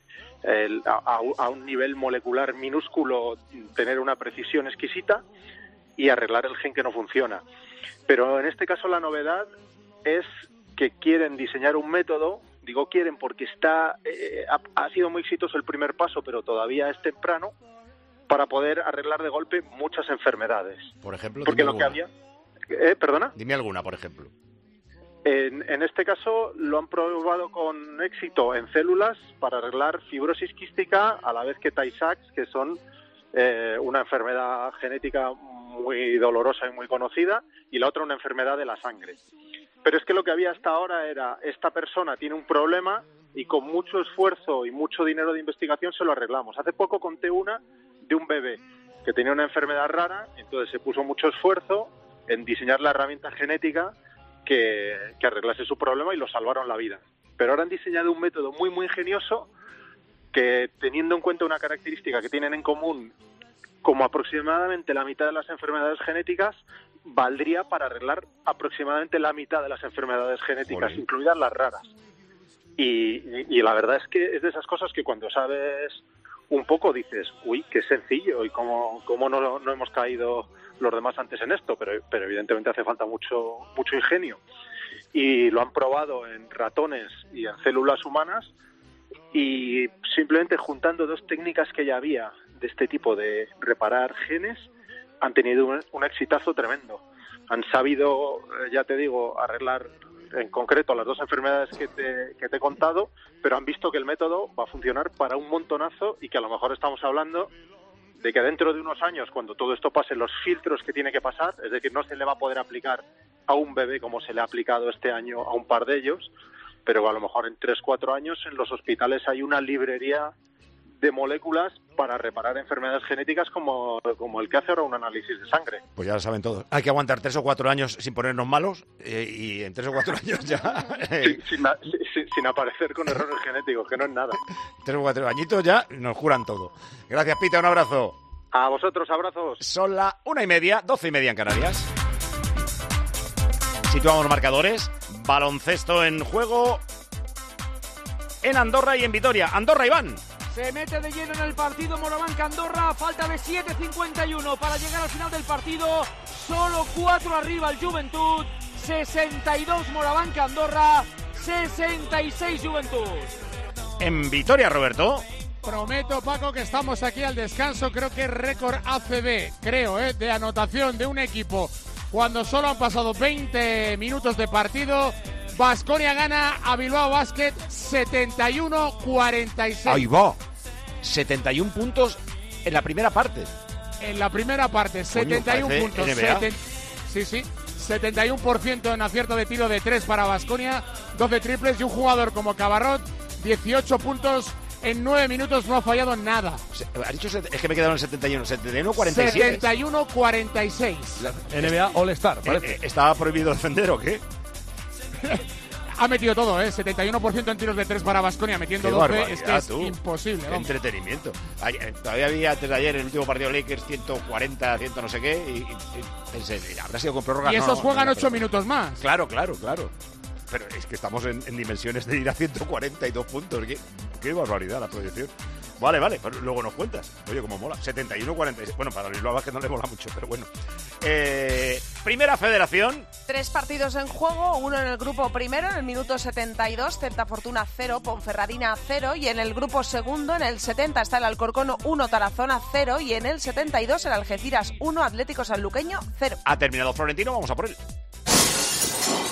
a un nivel molecular minúsculo, tener una precisión exquisita y arreglar el gen que no funciona. Pero en este caso la novedad es que quieren diseñar un método, digo quieren porque ha sido muy exitoso el primer paso, pero todavía es temprano, para poder arreglar de golpe muchas enfermedades. Por ejemplo, porque lo que había... ¿Perdona? Dime alguna, por ejemplo. En este caso lo han probado con éxito en células para arreglar fibrosis quística, a la vez que Tay-Sachs, que son una enfermedad genética muy dolorosa y muy conocida, y la otra una enfermedad de la sangre. Pero es que lo que había hasta ahora era, esta persona tiene un problema y con mucho esfuerzo y mucho dinero de investigación se lo arreglamos. Hace poco conté una de un bebé que tenía una enfermedad rara, entonces se puso mucho esfuerzo en diseñar la herramienta genética que arreglase su problema y lo salvaron la vida. Pero ahora han diseñado un método muy, muy ingenioso que, teniendo en cuenta una característica que tienen en común, como aproximadamente la mitad de las enfermedades genéticas, valdría para arreglar aproximadamente la mitad de las enfermedades genéticas, incluidas las raras. Y la verdad es que es de esas cosas que cuando sabes un poco dices, uy, qué sencillo, y cómo no hemos caído los demás antes en esto, pero evidentemente hace falta mucho ingenio. Y lo han probado en ratones y en células humanas, y simplemente juntando dos técnicas que ya había de este tipo de reparar genes, han tenido un exitazo tremendo. Han sabido, ya te digo, arreglar en concreto las dos enfermedades que te he contado, pero han visto que el método va a funcionar para un montonazo, y que a lo mejor estamos hablando de que dentro de unos años, cuando todo esto pase los filtros que tiene que pasar, es decir, no se le va a poder aplicar a un bebé como se le ha aplicado este año a un par de ellos, pero a lo mejor en 3-4 años en los hospitales hay una librería de moléculas para reparar enfermedades genéticas como el que hace ahora un análisis de sangre. Pues ya lo saben todos. Hay que aguantar 3 o 4 años sin ponernos malos, y en 3 o 4 años ya... sin aparecer con errores genéticos, que no es nada. 3 o 4 añitos ya nos juran todo. Gracias, Pita, un abrazo. A vosotros, abrazos. Son las 1:30, 12:30 en Canarias. Situamos marcadores. Baloncesto en juego en Andorra y en Vitoria. Andorra, Iván. Se mete de lleno en el partido Morabanca-Andorra, falta de 7:51 para llegar al final del partido, solo 4 arriba el Juventud, 62 Morabanca-Andorra, 66 Juventud. En Vitoria, Roberto. Prometo, Paco, que estamos aquí al descanso, creo que es récord ACB, de anotación de un equipo, cuando solo han pasado 20 minutos de partido. Baskonia gana a Bilbao Basket 71-46. Ahí va. 71 puntos en la primera parte. En la primera parte, 71 puntos. 71% en acierto de tiro de 3 para Baskonia, 12 triples, y un jugador como Cabarrot, 18 puntos en 9 minutos, no ha fallado nada. Ha dicho, es que me quedaron 71-47. 71-46. NBA All-Star, parece. ¿Estaba prohibido defender o qué? Ha metido todo, 71% en tiros de 3 para Baskonia, metiendo 12, es que es imposible. Qué entretenimiento. Todavía había antes de ayer el último partido Lakers 140, 100 no sé qué, y pensé, habrá sido con prórroga. Y esos juegan 8 minutos más. Claro. Pero es que estamos en dimensiones de ir a 142 puntos. Qué barbaridad la proyección. Vale, pero luego nos cuentas. Oye, cómo mola. 71-46. Bueno, para Bilbao que no le mola mucho, pero bueno. Primera federación. 3 partidos en juego, uno en el grupo primero, en el minuto 72, Celta Fortuna 0, Ponferradina 0, y en el grupo segundo, en el 70, está el Alcorcón 1, Tarazona 0, y en el 72, el Algeciras 1, Atlético Sanluqueño 0. Ha terminado Florentino, vamos a por él.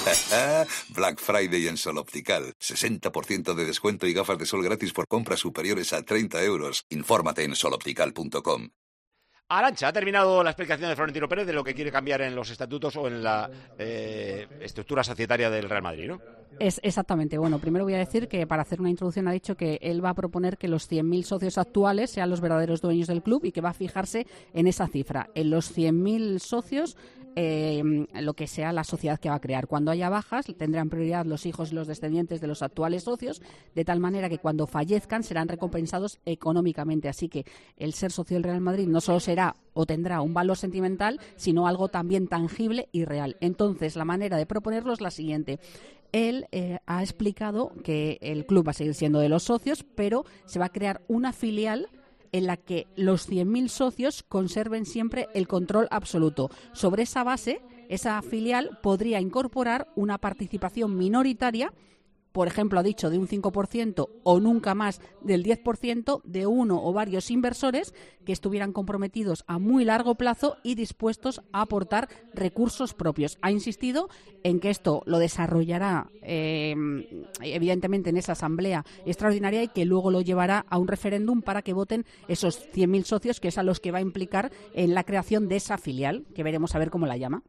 Black Friday en Sol Optical. 60% de descuento y gafas de sol gratis por compras superiores a 30 euros. Infórmate en soloptical.com. Arantxa, ha terminado la explicación de Florentino Pérez de lo que quiere cambiar en los estatutos o en la estructura societaria del Real Madrid, ¿no? Exactamente. Bueno, primero voy a decir que para hacer una introducción ha dicho que él va a proponer que los 100.000 socios actuales sean los verdaderos dueños del club y que va a fijarse en esa cifra, en los 100.000 socios, lo que sea la sociedad que va a crear. Cuando haya bajas, tendrán prioridad los hijos y los descendientes de los actuales socios, de tal manera que cuando fallezcan serán recompensados económicamente. Así que el ser socio del Real Madrid no solo será o tendrá un valor sentimental, sino algo también tangible y real. Entonces, la manera de proponerlo es la siguiente. Él ha explicado que el club va a seguir siendo de los socios, pero se va a crear una filial en la que los 100.000 socios conserven siempre el control absoluto. Sobre esa base, esa filial podría incorporar una participación minoritaria, por ejemplo, ha dicho de un 5% o nunca más del 10% de uno o varios inversores que estuvieran comprometidos a muy largo plazo y dispuestos a aportar recursos propios. Ha insistido en que esto lo desarrollará evidentemente en esa asamblea extraordinaria y que luego lo llevará a un referéndum para que voten esos 100.000 socios, que es a los que va a implicar en la creación de esa filial, que veremos a ver cómo la llama.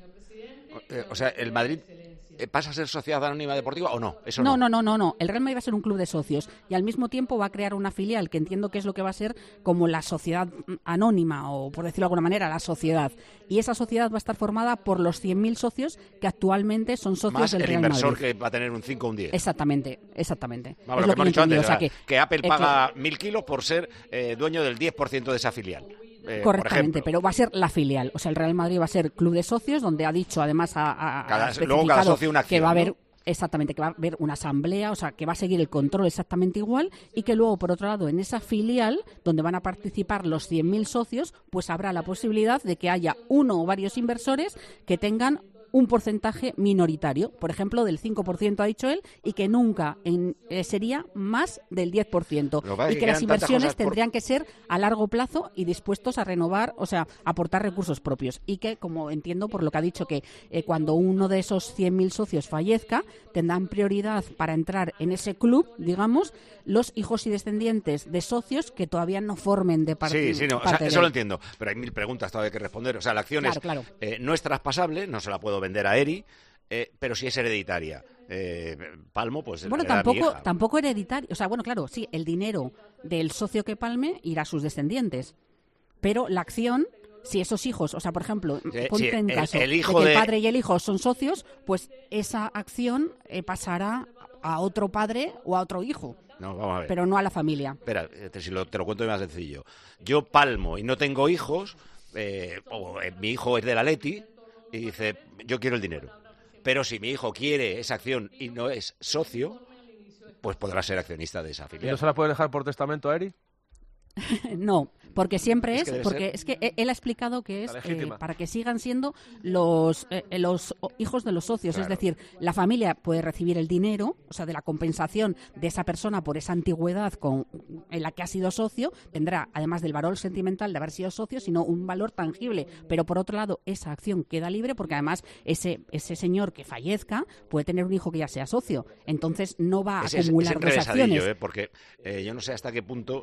O sea, el Madrid ¿pasa a ser sociedad anónima deportiva o no? Eso no. No. El Real Madrid va a ser un club de socios y al mismo tiempo va a crear una filial que entiendo que es lo que va a ser como la sociedad anónima o, por decirlo de alguna manera, la sociedad. Y esa sociedad va a estar formada por los 100.000 socios que actualmente son socios más del Real Madrid. Más el inversor que va a tener un 5 o un 10. Exactamente. Vamos, lo que hemos dicho antes, que Apple paga 1.000 kilos por ser dueño del 10% de esa filial. Correctamente, pero va a ser la filial. O sea, el Real Madrid va a ser club de socios, donde ha dicho, además, luego cada socio una acción, que va a haber, ¿no? Exactamente, que va a haber una asamblea, o sea, que va a seguir el control exactamente igual y que luego, por otro lado, en esa filial, donde van a participar los 100.000 socios, pues habrá la posibilidad de que haya uno o varios inversores que tengan un porcentaje minoritario, por ejemplo, del 5%, ha dicho él, y que nunca sería más del 10%. Y que las inversiones tendrían que ser a largo plazo y dispuestos a renovar, o sea, aportar recursos propios. Y que, como entiendo por lo que ha dicho, que cuando uno de esos 100.000 socios fallezca, tendrán prioridad para entrar en ese club, digamos, los hijos y descendientes de socios que todavía no formen de parte. Sí, no, o sea, eso lo entiendo, pero hay 1000 preguntas todavía que responder. O sea, la acción no es traspasable, no se la puedo vender a Eri, pero sí es hereditaria. Palmo, pues... Bueno, tampoco hereditario. O sea, bueno, claro, sí, el dinero del socio que palme irá a sus descendientes, pero la acción... Si esos hijos, o sea, por ejemplo, ponte en caso de que el padre y el hijo son socios, pues esa acción pasará a otro padre o a otro hijo. No, vamos a ver. Pero no a la familia. Espera, te lo cuento más sencillo. Yo palmo y no tengo hijos, mi hijo es del Atleti y dice, yo quiero el dinero. Pero si mi hijo quiere esa acción y no es socio, pues podrá ser accionista de esa filial. ¿Y no se la puede dejar por testamento a Eri? No, porque siempre es que él ha explicado que es para que sigan siendo los hijos de los socios, claro. Es decir, la familia puede recibir el dinero, o sea, de la compensación de esa persona por esa antigüedad en la que ha sido socio, tendrá, además del valor sentimental de haber sido socio, sino un valor tangible, pero por otro lado, esa acción queda libre porque además ese señor que fallezca puede tener un hijo que ya sea socio, entonces no va a acumular dos acciones. Porque yo no sé hasta qué punto...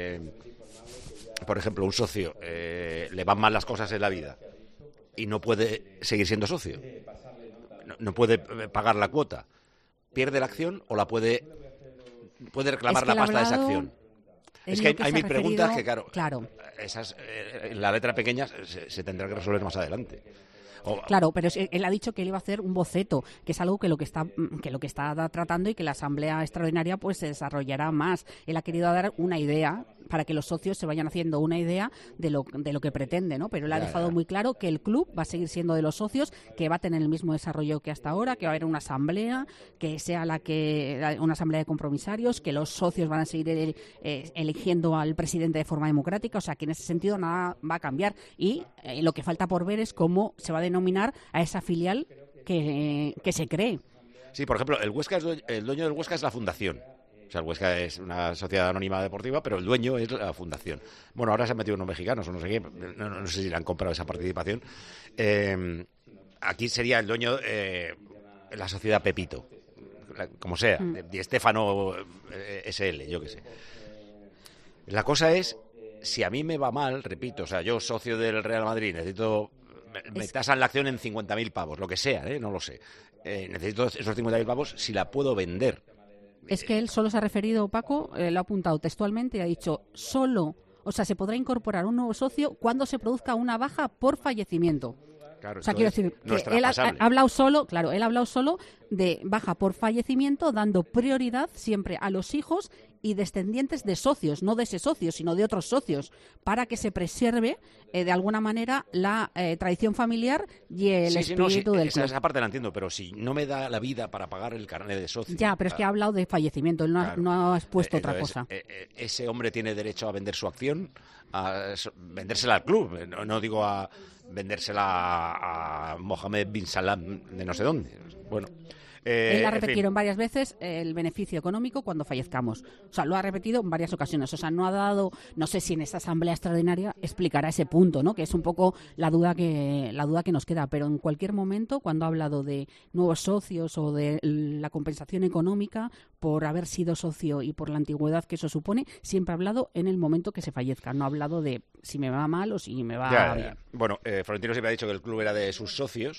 por ejemplo, un socio le van mal las cosas en la vida y no puede seguir siendo socio, no puede pagar la cuota, ¿pierde la acción o la puede reclamar la pasta de esa acción? Es que hay 1000 preguntas que, claro. Esas, la letra pequeña se tendrá que resolver más adelante. Claro, pero él ha dicho que él iba a hacer un boceto, que es algo que lo que está tratando y que la asamblea extraordinaria pues se desarrollará más. Él ha querido dar una idea para que los socios se vayan haciendo una idea de lo que pretende, ¿no? Pero él ha dejado muy claro que el club va a seguir siendo de los socios, que va a tener el mismo desarrollo que hasta ahora, que va a haber una asamblea, que sea una asamblea de compromisarios, que los socios van a seguir eligiendo al presidente de forma democrática, o sea que en ese sentido nada va a cambiar y lo que falta por ver es cómo se va a denominar a esa filial que se cree. Sí, por ejemplo, el dueño del Huesca es la fundación. O sea, el Huesca es una sociedad anónima deportiva, pero el dueño es la fundación. Bueno, ahora se han metido unos mexicanos o no sé qué, no sé si le han comprado esa participación. Aquí sería el dueño la sociedad Pepito, como sea, Di Stéfano SL, yo qué sé. La cosa es, si a mí me va mal, repito, o sea, yo socio del Real Madrid, necesito, me tasan la acción en 50.000 pavos, lo que sea, no lo sé. Necesito esos 50.000 pavos si la puedo vender. Es que él solo se ha referido, Paco, lo ha apuntado textualmente y ha dicho se podrá incorporar un nuevo socio cuando se produzca una baja por fallecimiento. Claro, o sea, quiero decir que él ha hablado solo de baja por fallecimiento, dando prioridad siempre a los hijos y descendientes de socios, no de ese socio, sino de otros socios, para que se preserve de alguna manera la tradición familiar y el espíritu del club. Esa parte la entiendo, pero si no me da la vida para pagar el carnet de socio... Ya, pero es que ha hablado de fallecimiento, él no ha expuesto otra cosa. Ese hombre tiene derecho a vender su acción, a vendérsela al club, no digo a vendérsela a Mohammed bin Salam de no sé dónde. Bueno... Él ha repetido varias veces el beneficio económico cuando fallezcamos. O sea, lo ha repetido en varias ocasiones. O sea, no ha dado, no sé si en esta asamblea extraordinaria explicará ese punto, ¿no? Que es un poco la duda que nos queda. Pero en cualquier momento, cuando ha hablado de nuevos socios o de la compensación económica por haber sido socio y por la antigüedad que eso supone, siempre ha hablado en el momento que se fallezca. No ha hablado de si me va mal o si me va bien. Bueno, Florentino siempre ha dicho que el club era de sus socios.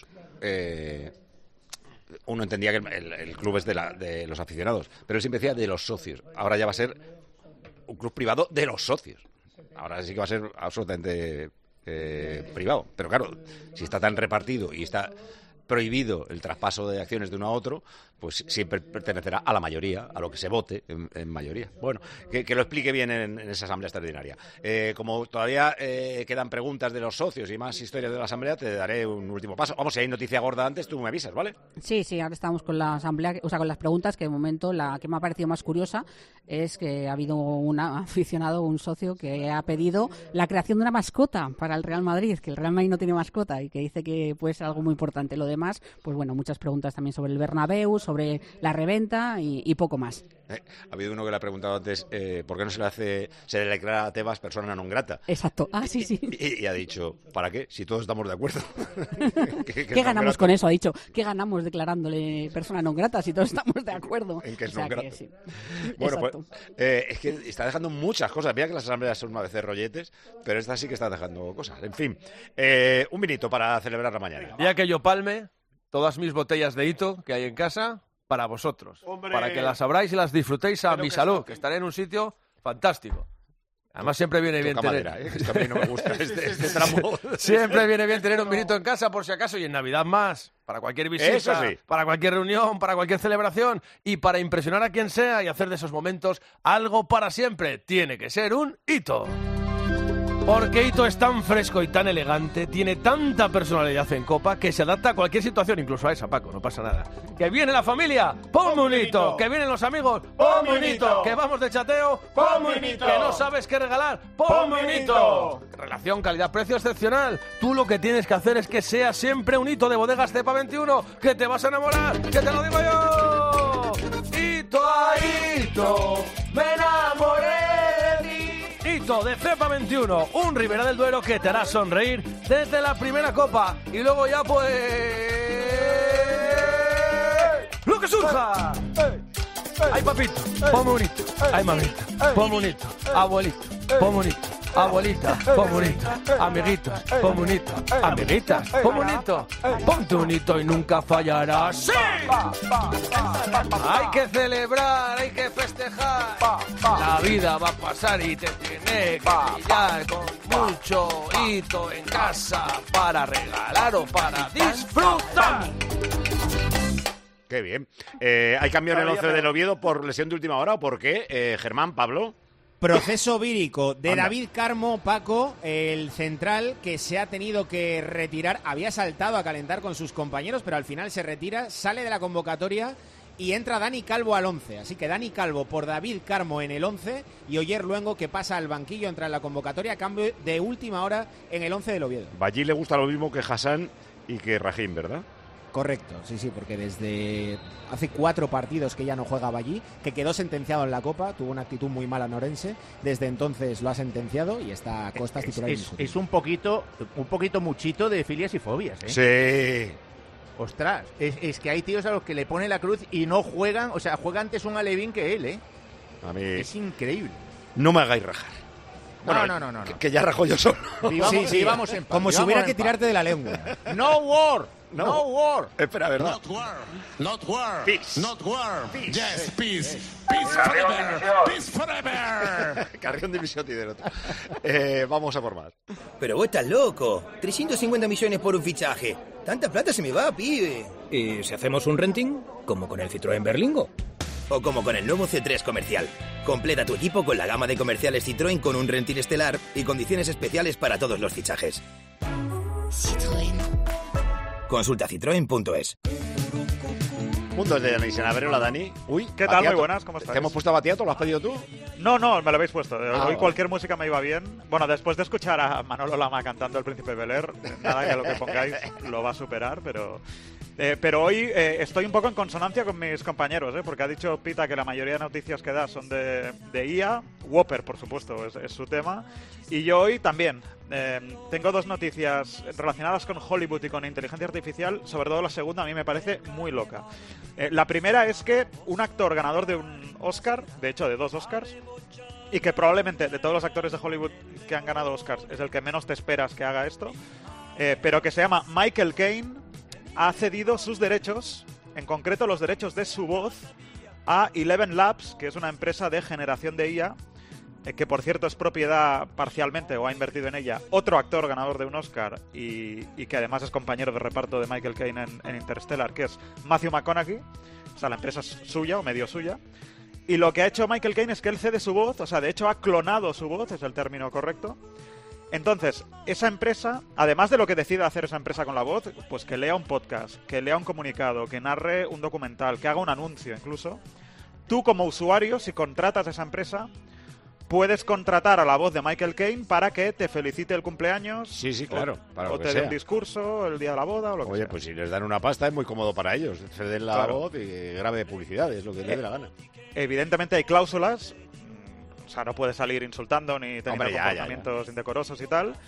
Uno entendía que el club es de los aficionados, pero él siempre decía de los socios. Ahora ya va a ser un club privado de los socios. Ahora sí que va a ser absolutamente privado. Pero claro, si está tan repartido y está prohibido el traspaso de acciones de uno a otro, pues siempre pertenecerá a la mayoría, a lo que se vote en mayoría. Bueno, que lo explique bien en esa asamblea extraordinaria. Como todavía quedan preguntas de los socios y más historias de la asamblea, te daré un último paso. Vamos, si hay noticia gorda antes, tú me avisas, ¿vale? Sí, ahora estamos con la asamblea, o sea, con las preguntas, que de momento la que me ha parecido más curiosa es que ha habido un aficionado, un socio, que ha pedido la creación de una mascota para el Real Madrid, que el Real Madrid no tiene mascota y que dice que puede ser algo muy importante. Lo demás, pues bueno, muchas preguntas también sobre el Bernabéu, sobre la reventa y poco más. Ha habido uno que le ha preguntado antes por qué no se le declara a Tebas persona non grata. Exacto. Sí. Y ha dicho, ¿para qué? Si todos estamos de acuerdo. ¿Qué ganamos con eso? Ha dicho, ¿qué ganamos declarándole persona non grata si todos estamos de acuerdo? En que es non grata. Sí. Bueno, pues es que está dejando muchas cosas. Mira que las asambleas son a veces rolletes, pero esta sí que está dejando cosas. En fin, un vinito para celebrar la mañana. Ya que yo palme todas mis botellas de Hito que hay en casa para vosotros, para que las abráis y las disfrutéis a mi salud, que estaré en un sitio fantástico. Además siempre viene bien tener... Esto a mí no me gusta, este tramo. Siempre viene bien tener un vinito en casa por si acaso, y en Navidad más, para cualquier visita, para cualquier reunión, para cualquier celebración, y para impresionar a quien sea y hacer de esos momentos algo para siempre. Tiene que ser un Hito. Porque Hito es tan fresco y tan elegante, tiene tanta personalidad en copa, que se adapta a cualquier situación, incluso a esa, Paco, no pasa nada. Que viene la familia, ¡ponme un Hito! Que vienen los amigos, ¡ponme un Hito! Que vamos de chateo, ¡ponme un Hito! Que no sabes qué regalar, ¡ponme un Hito! Relación calidad-precio excepcional. Tú lo que tienes que hacer es que sea siempre un Hito de Bodegas Cepa 21, que te vas a enamorar, que te lo digo yo. Hito a Hito, me enamoré de ti. Hito de Cepa 21, un Ribera del Duero que te hará sonreír desde la primera copa y luego ya pues... ¡lo que surja! ¡Ay, papito! ¡Ponme un Hito! ¡Ay, mamita! ¡Ponme un Hito! ¡Abuelito! ¡Ponme un Hito! Abuelita, ponme un Hito. Amiguitos, ponme un Hito. Amiguitas, ponme un Hito. Ponte un Hito y nunca fallarás. ¡Sí! Hay que celebrar, hay que festejar. La vida va a pasar y te tiene que pillar con mucho Hito en casa para regalar o para disfrutar. Qué bien. ¿Hay cambio en el 11 del Oviedo por lesión de última hora o por qué? Germán, Pablo. Proceso vírico de David Carmo, Paco, el central que se ha tenido que retirar. Había saltado a calentar con sus compañeros, pero al final se retira, sale de la convocatoria y entra Dani Calvo al 11. Así que Dani Calvo por David Carmo en el 11 y Oyer Luengo, que pasa al banquillo, entra en la convocatoria, cambio de última hora en el 11 del Oviedo. Ballí le gusta lo mismo que Hassan y que Rahim, ¿verdad? Correcto, sí, porque desde hace 4 partidos que ya no juega Ballí, que quedó sentenciado en la Copa, tuvo una actitud muy mala en Orense, desde entonces lo ha sentenciado y está a costas titular. Es un poquito muchito de filias y fobias, ¿eh? Sí. Ostras, es que hay tíos a los que le pone la cruz y no juegan, o sea, juega antes un alevín que él, ¿eh? A mí... Es increíble. No me hagáis rajar. Bueno, no. Que ya rajo yo solo. Vivamos en paz. Como si hubiera que tirarte de la lengua. No war. No war. Espera, ¿verdad? Not war. Not war. Peace. Not war. Peace. Yes, peace. Peace forever. Peace forever. Carrión división del otro. Vamos a por más. Pero vos estás loco. 350 millones por un fichaje. Tanta plata se me va, pibe. ¿Y si hacemos un renting? Como con el Citroën Berlingo. O como con el nuevo C3 comercial. Completa tu equipo con la gama de comerciales Citroën con un renting estelar y condiciones especiales para todos los fichajes. Citroën. Consulta citroen.es. Mundos de Dani Senabre, hola Dani. Uy, ¿qué tal? Batiato. Muy buenas, ¿cómo estás? ¿Te hemos puesto a Batiato? ¿Lo has pedido tú? No, me lo habéis puesto. Hoy vale. Cualquier música me iba bien. Bueno, después de escuchar a Manolo Lama cantando El Príncipe Bel-Air, nada que lo que pongáis lo va a superar, pero hoy estoy un poco en consonancia con mis compañeros, porque ha dicho Pita que la mayoría de noticias que da son de IA, Whopper, por supuesto, es su tema, y yo hoy también. Tengo dos noticias relacionadas con Hollywood y con inteligencia artificial, sobre todo la segunda a mí me parece muy loca. La primera es que un actor ganador de un Oscar, de hecho de 2 Oscars, y que probablemente de todos los actores de Hollywood que han ganado Oscars es el que menos te esperas que haga esto, pero que se llama Michael Caine, ha cedido sus derechos, en concreto los derechos de su voz, a Eleven Labs, que es una empresa de generación de IA, que por cierto es propiedad parcialmente o ha invertido en ella otro actor ganador de un Oscar y que además es compañero de reparto de Michael Caine en Interstellar, que es Matthew McConaughey. O sea, la empresa es suya o medio suya. Y lo que ha hecho Michael Caine es que él cede su voz, o sea, de hecho ha clonado su voz, es el término correcto. Entonces, esa empresa, además de lo que decida hacer esa empresa con la voz, pues que lea un podcast, que lea un comunicado, que narre un documental, que haga un anuncio incluso, tú como usuario, si contratas a esa empresa, puedes contratar a la voz de Michael Caine para que te felicite el cumpleaños. Sí, claro. O te dé un discurso el día de la boda o lo que sea. Oye, pues si les dan una pasta es muy cómodo para ellos. Ceden la voz y grabe publicidad, es lo que les dé la gana. Evidentemente hay cláusulas. O sea, no puedes salir insultando ni teniendo comportamientos indecorosos y tal.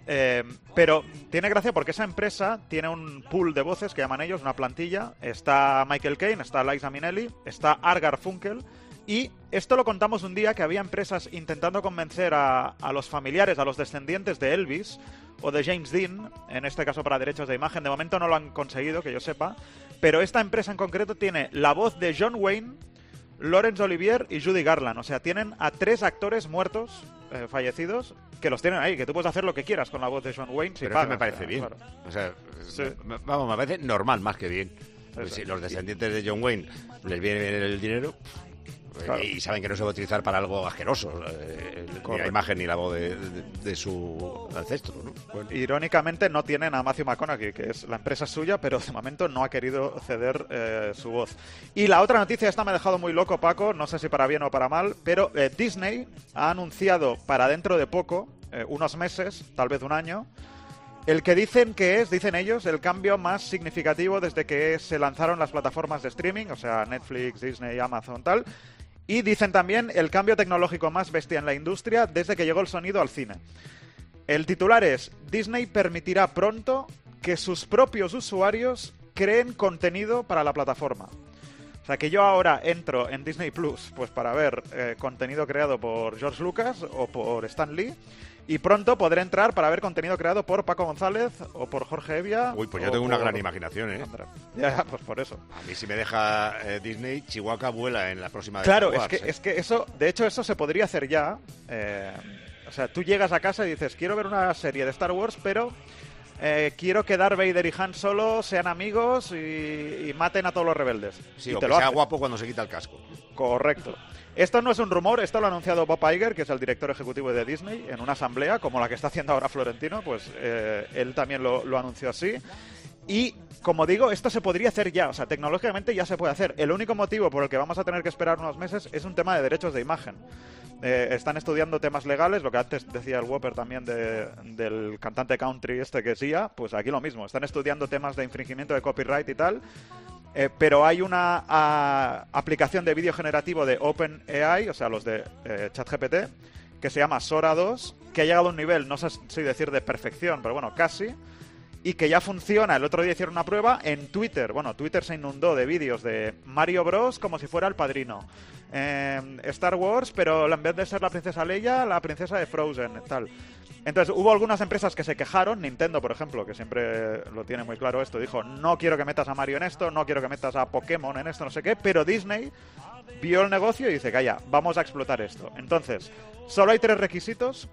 Pero tiene gracia porque esa empresa tiene un pool de voces que llaman ellos, una plantilla. Está Michael Caine, está Liza Minnelli, está Art Garfunkel. Y esto lo contamos un día que había empresas intentando convencer a los familiares, a los descendientes de Elvis o de James Dean, en este caso para derechos de imagen. De momento no lo han conseguido, que yo sepa. Pero esta empresa en concreto tiene la voz de John Wayne, Laurence Olivier y Judy Garland. O sea, tienen a 3 actores muertos, fallecidos, que los tienen ahí, que tú puedes hacer lo que quieras con la voz de John Wayne si pero pagas. me parece bien. Claro. O sea, sí. Vamos, me parece normal más que bien. Si los descendientes de John Wayne les viene bien el dinero... Claro. Y saben que no se va a utilizar para algo asqueroso, ni la imagen ni la voz de su ancestro, ¿no? Bueno. Irónicamente no tienen a Matthew McConaughey, que es la empresa suya, pero de momento no ha querido ceder su voz. Y la otra noticia, esta me ha dejado muy loco, Paco, no sé si para bien o para mal, pero Disney ha anunciado para dentro de poco, unos meses, tal vez un año, el que dicen ellos, el cambio más significativo desde que se lanzaron las plataformas de streaming, o sea, Netflix, Disney, Amazon, tal. Y dicen también el cambio tecnológico más bestia en la industria desde que llegó el sonido al cine. El titular es: Disney permitirá pronto que sus propios usuarios creen contenido para la plataforma. O sea, que yo ahora entro en Disney Plus pues para ver contenido creado por George Lucas o por Stan Lee, y pronto podré entrar para ver contenido creado por Paco González o por Jorge Evia. Uy, pues yo tengo una gran imaginación, ¿eh? Ya, pues por eso. A mí si me deja Disney, Chihuahua vuela en la próxima de Claro, Star Wars, es que eso, de hecho eso se podría hacer ya. O sea, tú llegas a casa y dices, quiero ver una serie de Star Wars, pero quiero que Darth Vader y Han Solo sean amigos y maten a todos los rebeldes. Sí, y o te que lo sea hacen. guapo cuando se quita el casco. Correcto. Esto no es un rumor, esto lo ha anunciado Bob Iger, que es el director ejecutivo de Disney, en una asamblea como la que está haciendo ahora Florentino, pues él también lo anunció así. Y, como digo, esto se podría hacer ya, o sea, tecnológicamente ya se puede hacer. El único motivo por el que vamos a tener que esperar unos meses es un tema de derechos de imagen. Están estudiando temas legales, lo que antes decía el Whopper también del cantante country que es IA, pues aquí lo mismo. Están estudiando temas de infringimiento de copyright y tal. Pero hay una aplicación de vídeo generativo de OpenAI, o sea, los de ChatGPT, que se llama Sora 2, que ha llegado a un nivel, no sé si decir de perfección, pero bueno, casi, y que ya funciona. El otro día hicieron una prueba en Twitter. Bueno, Twitter se inundó de vídeos de Mario Bros como si fuera el Padrino. Star Wars, pero en vez de ser la princesa Leia, la princesa de Frozen, tal. Entonces hubo algunas empresas que se quejaron. Nintendo, por ejemplo, que siempre lo tiene muy claro esto, dijo: no quiero que metas a Mario en esto, no quiero que metas a Pokémon en esto, no sé qué. Pero Disney vio el negocio y dice: calla, vamos a explotar esto. Entonces, solo hay 3 requisitos.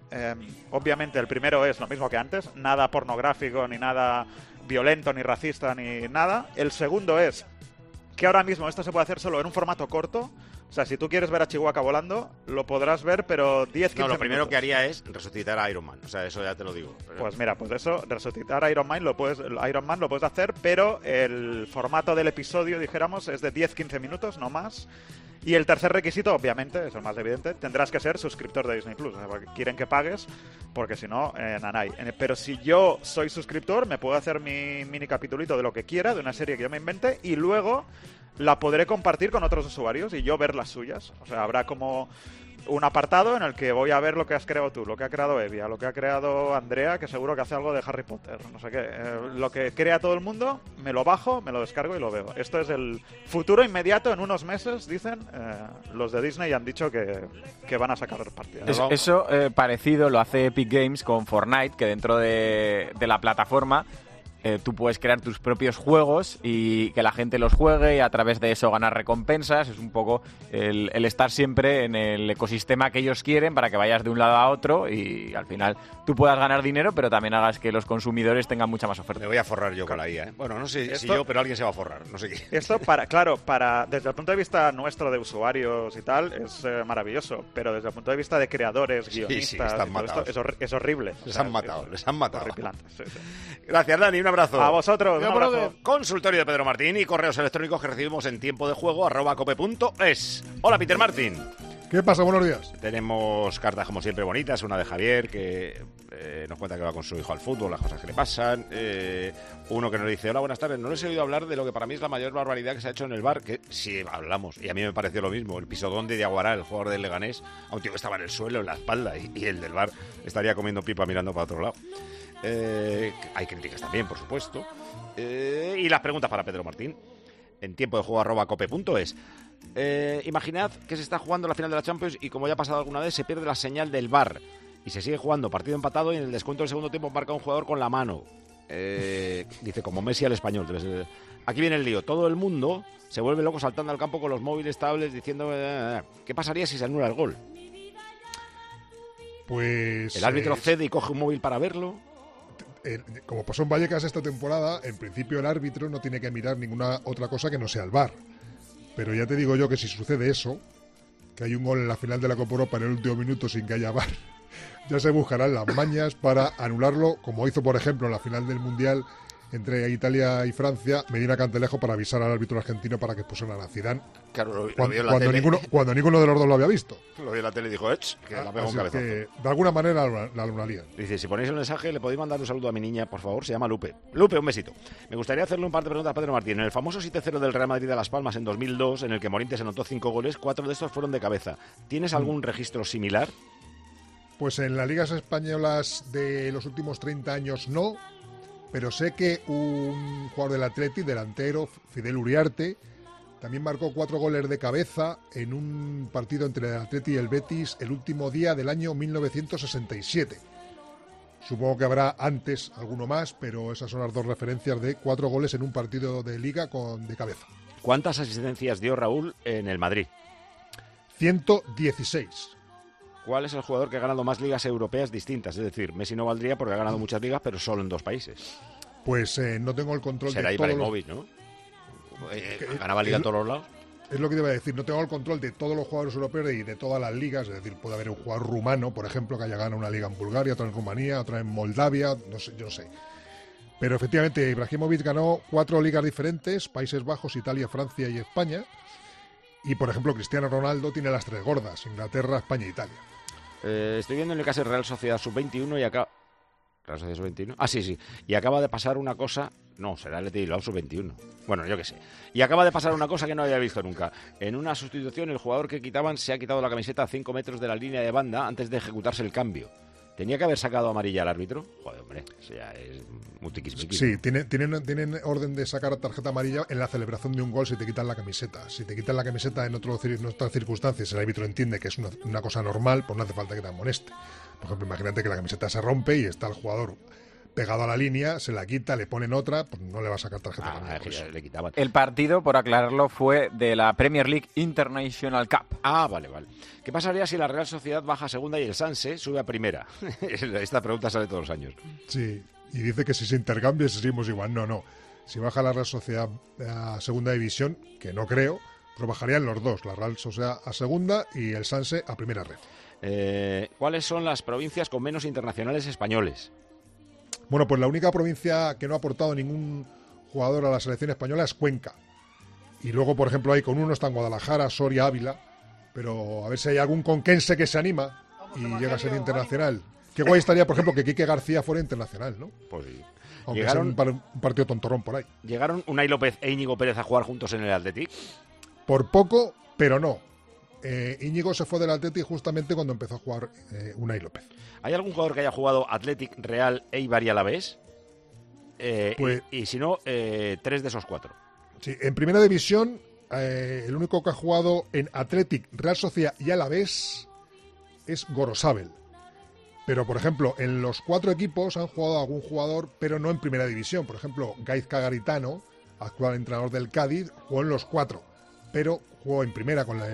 Obviamente el primero es lo mismo que antes, nada pornográfico, ni nada violento, ni racista, ni nada. El segundo es que ahora mismo esto se puede hacer solo en un formato corto. O sea, si tú quieres ver a Chihuahua volando, lo podrás ver, pero 10-15 minutos. No, lo primero que haría es resucitar a Iron Man. O sea, eso ya te lo digo. Pues mira, pues eso, resucitar a Iron Man lo puedes hacer, pero el formato del episodio, dijéramos, es de 10-15 minutos, no más. Y el tercer requisito, obviamente, es el más evidente, tendrás que ser suscriptor de Disney Plus. O sea, porque quieren que pagues, porque si no, nanay. Pero si yo soy suscriptor, me puedo hacer mi mini capitulito de lo que quiera, de una serie que yo me invente, y luego la podré compartir con otros usuarios y yo ver las suyas. O sea, habrá como un apartado en el que voy a ver lo que has creado tú, lo que ha creado Evia, lo que ha creado Andrea, que seguro que hace algo de Harry Potter, no sé qué. Lo que crea todo el mundo, me lo bajo, me lo descargo y lo veo. Esto es el futuro inmediato. En unos meses, dicen, los de Disney han dicho que van a sacar partidas. Eso parecido lo hace Epic Games con Fortnite, que dentro de la plataforma tú puedes crear tus propios juegos y que la gente los juegue y a través de eso ganar recompensas. Es un poco el estar siempre en el ecosistema que ellos quieren para que vayas de un lado a otro y al final tú puedas ganar dinero, pero también hagas que los consumidores tengan mucha más oferta. Me voy a forrar yo con la IA, ¿eh? Bueno, no sé si yo, pero alguien se va a forrar. No sé qué. Esto, desde el punto de vista nuestro de usuarios y tal, es maravilloso, pero desde el punto de vista de creadores, guionistas, están matados. Es horrible. Les han matado. Horripilante. Sí. Gracias, Dani. Un abrazo. A vosotros. Un abrazo. Consultorio de Pedro Martín y correos electrónicos que recibimos en tiempo de juego @cope.es. Hola, Peter Martín. ¿Qué pasa? Buenos días. Tenemos cartas como siempre bonitas, una de Javier que nos cuenta que va con su hijo al fútbol, las cosas que le pasan. Uno que nos dice: hola, buenas tardes, no les he oído hablar de lo que para mí es la mayor barbaridad que se ha hecho en el bar, que sí hablamos, y a mí me pareció lo mismo, el pisodón de Diaguará, el jugador del Leganés, a un tío que estaba en el suelo, en la espalda, y el del bar estaría comiendo pipa mirando para otro lado. Hay críticas también, por supuesto. Y las preguntas para Pedro Martín en tiempo de juego @cope.es. Imaginad que se está jugando la final de la Champions y, como ya ha pasado alguna vez, se pierde la señal del VAR y se sigue jugando, partido empatado, y en el descuento del segundo tiempo marca un jugador con la mano. Dice, como Messi al español. Aquí viene el lío. Todo el mundo se vuelve loco saltando al campo con los móviles, tablets, diciendo ¿qué pasaría si se anula el gol? Pues el árbitro cede y coge un móvil para verlo. Como pasó en Vallecas esta temporada, en principio el árbitro no tiene que mirar ninguna otra cosa que no sea el VAR. Pero ya te digo yo que si sucede eso, que hay un gol en la final de la Copa Europa en el último minuto sin que haya VAR, ya se buscarán las mañas para anularlo, como hizo, por ejemplo, en la final del Mundial entre Italia y Francia, Medina Cantelejo para avisar al árbitro argentino para que pusieran a Zidane. Claro, cuando ninguno de los dos lo había visto. Lo vio en la tele y dijo, que la pega un cabezazo. De alguna manera la anularían. Dice, si ponéis el mensaje, le podéis mandar un saludo a mi niña, por favor, se llama Lupe. Lupe, un besito. Me gustaría hacerle un par de preguntas a Pedro Martín. En el famoso 7-0 del Real Madrid a Las Palmas en 2002, en el que Morinte se anotó 5 goles, 4 de estos fueron de cabeza. ¿Tienes algún registro similar? Pues en las ligas españolas de los últimos 30 años no, pero sé que un jugador del Atleti, delantero, Fidel Uriarte, también marcó 4 goles de cabeza en un partido entre el Atleti y el Betis el último día del año 1967. Supongo que habrá antes alguno más, pero esas son las dos referencias de 4 goles en un partido de liga de cabeza. ¿Cuántas asistencias dio Raúl en el Madrid? 116. ¿Cuál es el jugador que ha ganado más ligas europeas distintas? Es decir, Messi no valdría porque ha ganado muchas ligas, pero solo en 2 países. Pues no tengo el control de todos los... Será Ibrahimovic, ¿no? ¿Ganaba liga en todos los lados? Es lo que te iba a decir. No tengo el control de todos los jugadores europeos y de todas las ligas. Es decir, puede haber un jugador rumano, por ejemplo, que haya ganado una liga en Bulgaria, otra en Rumanía, otra en Moldavia, no sé, yo no sé. Pero efectivamente, Ibrahimovic ganó 4 ligas diferentes, Países Bajos, Italia, Francia y España. Y, por ejemplo, Cristiano Ronaldo tiene las 3 gordas, Inglaterra, España e Italia. Estoy viendo en el caso de Real Sociedad Sub-21 y acá... ¿Real Sociedad Sub-21? Ah, sí. Y acaba de pasar una cosa... No, será el Bilbao Sub-21. Bueno, yo qué sé. Y acaba de pasar una cosa que no había visto nunca. En una sustitución, el jugador que quitaban se ha quitado la camiseta a 5 metros de la línea de banda antes de ejecutarse el cambio. ¿Tenía que haber sacado amarilla al árbitro? Joder, hombre, eso ya es muy tiquismiquis. Sí, tienen orden de sacar tarjeta amarilla en la celebración de un gol si te quitan la camiseta. Si te quitan la camiseta en otras circunstancias, el árbitro entiende que es una cosa normal, pues no hace falta que te amoneste. Por ejemplo, imagínate que la camiseta se rompe y está el jugador pegado a la línea, se la quita, le ponen otra, pues no le va a sacar tarjeta amarilla. Le quitaban. El partido, por aclararlo, fue de la Premier League International Cup. Ah, vale. ¿Qué pasaría si la Real Sociedad baja a segunda y el Sanse sube a primera? Esta pregunta sale todos los años. Sí, y dice que si se intercambia seguimos igual. No. Si baja la Real Sociedad a segunda división, que no creo, pero bajarían los dos, la Real Sociedad a segunda y el Sanse a primera red. ¿Cuáles son las provincias con menos internacionales españoles? Bueno, pues la única provincia que no ha aportado ningún jugador a la selección española es Cuenca. Y luego, por ejemplo, ahí con uno están Guadalajara, Soria, Ávila. Pero a ver si hay algún conquense que se anima y llega a ser internacional. Qué guay estaría, por ejemplo, que Quique García fuera internacional, ¿no? Pues sí. Aunque sea un partido tontorrón por ahí. ¿Llegaron Unai López e Íñigo Pérez a jugar juntos en el Athletic? Por poco, pero no. Íñigo se fue del Athletic justamente cuando empezó a jugar Unai López. ¿Hay algún jugador que haya jugado Athletic, Real, Eibar y Alavés? Pues, y si no, 3 de esos 4. Sí, en primera división, el único que ha jugado en Athletic, Real Sociedad y Alavés es Gorosabel. Pero, por ejemplo, en los 4 equipos han jugado algún jugador, pero no en primera división. Por ejemplo, Gaizka Garitano, actual entrenador del Cádiz, jugó en los 4, pero jugó en primera con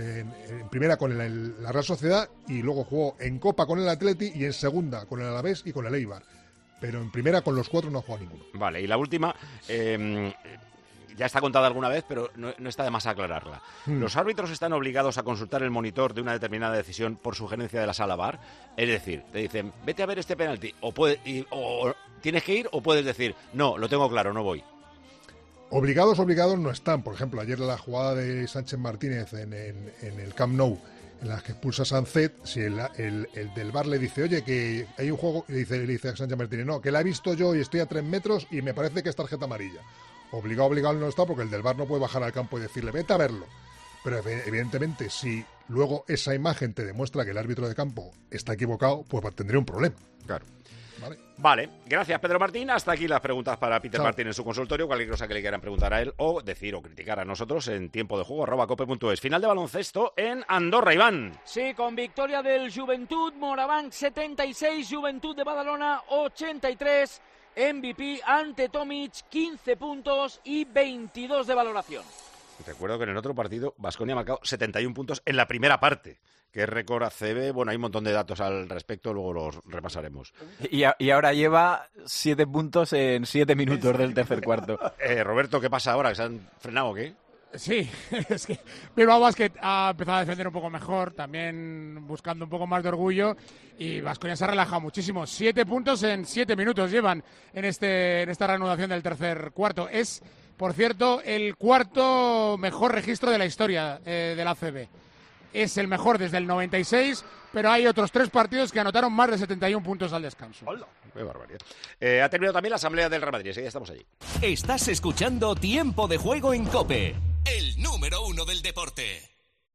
la Real Sociedad y luego jugó en Copa con el Atleti y en segunda con el Alavés y con el Eibar. Pero en primera con los 4 no ha jugado ninguno. Vale, y la última, ya está contada alguna vez, pero no está de más aclararla. ¿Los árbitros están obligados a consultar el monitor de una determinada decisión por sugerencia de la sala VAR? Es decir, te dicen, vete a ver este penalti, o tienes que ir, o puedes decir, no, lo tengo claro, no voy. Obligados no están. Por ejemplo, ayer la jugada de Sánchez Martínez en el Camp Nou, en la que expulsa a Sancet, si el del VAR le dice, oye, que hay un juego, le dice a Sánchez Martínez, no, que la he visto yo y estoy a 3 metros y me parece que es tarjeta amarilla. Obligado no está, porque el del VAR no puede bajar al campo y decirle, vete a verlo. Pero evidentemente, si luego esa imagen te demuestra que el árbitro de campo está equivocado, pues tendría un problema. Claro. Vale, gracias Pedro Martín. Hasta aquí las preguntas para Peter Martín en su consultorio. Cualquier cosa que le quieran preguntar a él o decir o criticar a nosotros en tiempo de juego @cope.es. Final de baloncesto en Andorra, Iván. Sí, con victoria del Joventut, Morabanc 76, Joventut de Badalona 83, MVP ante Tomic 15 puntos y 22 de valoración. Recuerdo que en el otro partido Baskonia ha marcado 71 puntos en la primera parte, que es récord ACB. Bueno, hay un montón de datos al respecto, luego los repasaremos. Y ahora lleva 7 puntos en 7 minutos del tercer cuarto. Roberto, ¿qué pasa ahora? ¿Que se han frenado o qué? Sí, es que Bilbao Basket ha empezado a defender un poco mejor, también buscando un poco más de orgullo, y Baskonia se ha relajado muchísimo. 7 puntos en 7 minutos llevan en esta reanudación del tercer cuarto. Es, por cierto, el cuarto mejor registro de la historia del ACB. Es el mejor desde el 96, pero hay otros 3 partidos que anotaron más de 71 puntos al descanso. ¡Hola! ¡Qué barbaridad! Ha terminado también la asamblea del Real Madrid, ya estamos allí. Estás escuchando Tiempo de Juego en COPE, el número 1 del deporte.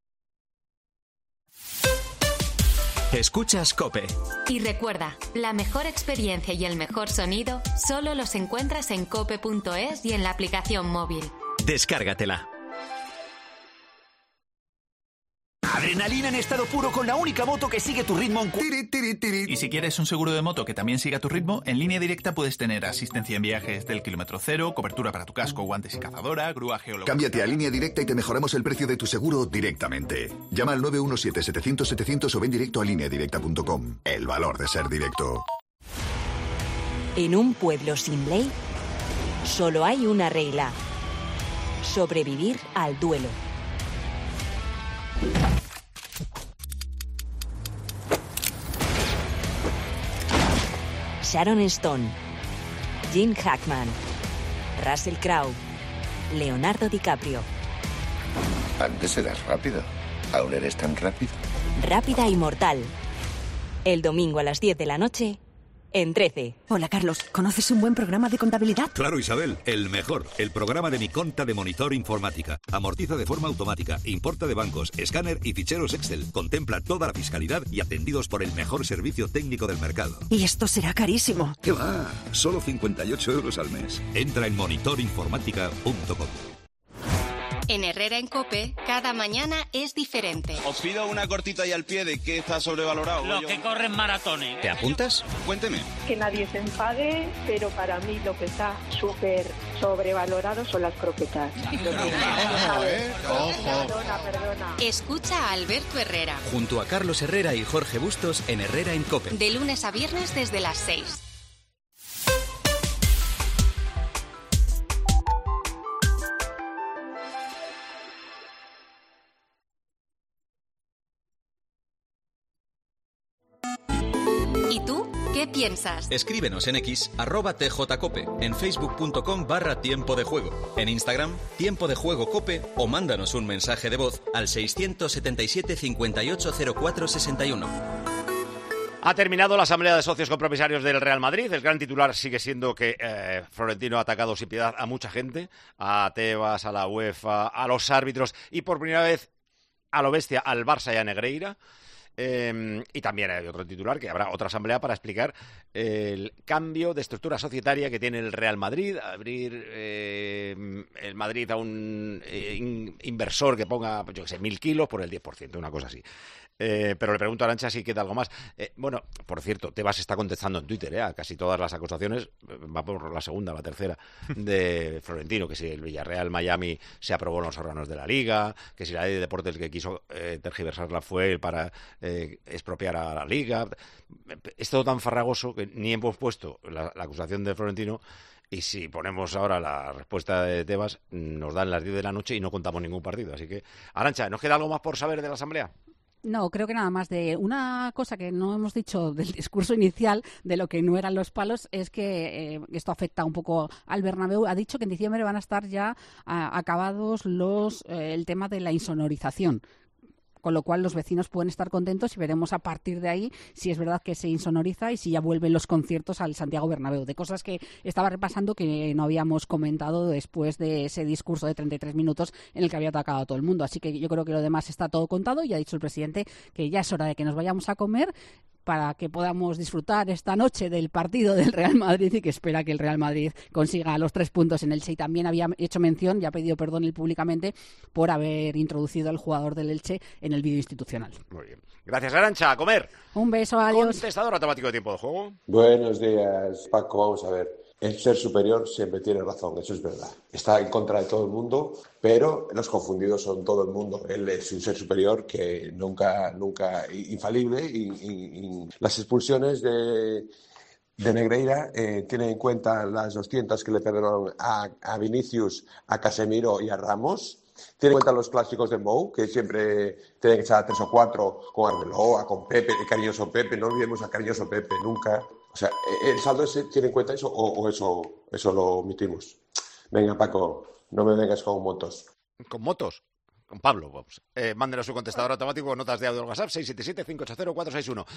Escuchas COPE. Y recuerda, la mejor experiencia y el mejor sonido solo los encuentras en cope.es y en la aplicación móvil. Descárgatela. Adrenalina en estado puro con la única moto que sigue tu ritmo en... Y si quieres un seguro de moto que también siga tu ritmo, en Línea Directa puedes tener asistencia en viajes del kilómetro cero, cobertura para tu casco, guantes y cazadora, grúa geológica... Cámbiate a Línea Directa y te mejoramos el precio de tu seguro directamente. Llama al 917-700-700 o ven directo a lineadirecta.com. El valor de ser directo. En un pueblo sin ley, solo hay una regla: sobrevivir al duelo. Sharon Stone, Jim Hackman, Russell Crowe, Leonardo DiCaprio. Antes eras rápido. ¿Aún eres tan rápido? Rápida y mortal. El domingo a las 10 de la noche en 13. Hola, Carlos. ¿Conoces un buen programa de contabilidad? Claro, Isabel, el mejor. El programa de Mi Conta de Monitor Informática. Amortiza de forma automática, importa de bancos, escáner y ficheros Excel. Contempla toda la fiscalidad y atendidos por el mejor servicio técnico del mercado. Y esto será carísimo. ¿Qué va? Solo 58 euros al mes. Entra en monitorinformática.com. En Herrera en COPE, cada mañana es diferente. Os pido una cortita y al pie de qué está sobrevalorado. Los que corren maratones. ¿Te apuntas? Cuénteme. Que nadie se enfade, pero para mí lo que está súper sobrevalorado son las croquetas. Perdona. Escucha a Alberto Herrera. Junto a Carlos Herrera y Jorge Bustos en Herrera en COPE. De lunes a viernes desde las 6. ¿Y tú? ¿Qué piensas? Escríbenos en X, @tjcope, en facebook.com/tiempo de juego, en Instagram, Tiempo de Juego Cope, o mándanos un mensaje de voz al 677 5804 61. Ha terminado la asamblea de socios compromisarios del Real Madrid. El gran titular sigue siendo que Florentino ha atacado sin piedad a mucha gente, a Tebas, a la UEFA, a los árbitros y por primera vez a lo bestia al Barça y a Negreira. Y también hay otro titular, que habrá otra asamblea para explicar el cambio de estructura societaria que tiene el Real Madrid, abrir el Madrid a un inversor que ponga, yo que sé, 1.000 kilos por el 10%, una cosa así. Pero le pregunto a Arantxa si queda algo más. Bueno, por cierto, Tebas está contestando en Twitter a casi todas las acusaciones, va por la segunda o la tercera, de Florentino, que si el Villarreal Miami se aprobó en los órganos de la Liga, que si la ley de deportes que quiso tergiversarla fue él para expropiar a la Liga. Es todo tan farragoso que ni hemos puesto la acusación de Florentino. Y si ponemos ahora la respuesta de Tebas, nos dan las 10 de la noche y no contamos ningún partido. Así que, Arantxa, ¿nos queda algo más por saber de la asamblea? No, creo que nada más. De una cosa que no hemos dicho del discurso inicial, de lo que no eran los palos, es que esto afecta un poco al Bernabéu. Ha dicho que en diciembre van a estar ya acabados el tema de la insonorización, con lo cual los vecinos pueden estar contentos y veremos a partir de ahí si es verdad que se insonoriza y si ya vuelven los conciertos al Santiago Bernabéu, de cosas que estaba repasando que no habíamos comentado después de ese discurso de 33 minutos en el que había atacado a todo el mundo. Así que yo creo que lo demás está todo contado y ha dicho el presidente que ya es hora de que nos vayamos a comer para que podamos disfrutar esta noche del partido del Real Madrid y que espera que el Real Madrid consiga los 3 puntos en Elche. Y también había hecho mención y ha pedido perdón él públicamente por haber introducido al jugador del Elche en el vídeo institucional. Muy bien. Gracias, Arantxa. A comer. Un beso, adiós. Contestador automático de tiempo de juego. Buenos días, Paco. Vamos a ver. El ser superior siempre tiene razón, eso es verdad. Está en contra de todo el mundo, pero los confundidos son todo el mundo. Él es un ser superior que nunca infalible y las expulsiones de Negreira tienen en cuenta las 200 que le perdonaron a Vinicius, a Casemiro y a Ramos. Tiene en cuenta los clásicos de Mou, que siempre tienen que echar 3 o 4 con Arbeloa, con Pepe, el cariñoso Pepe. No olvidemos al cariñoso Pepe, nunca. O sea, ¿el saldo ese tiene en cuenta eso o eso lo omitimos? Venga, Paco, no me vengas con motos. ¿Con motos? Con Pablo, vamos. Mándenos su contestador automático con notas de audio al WhatsApp 677-580-461.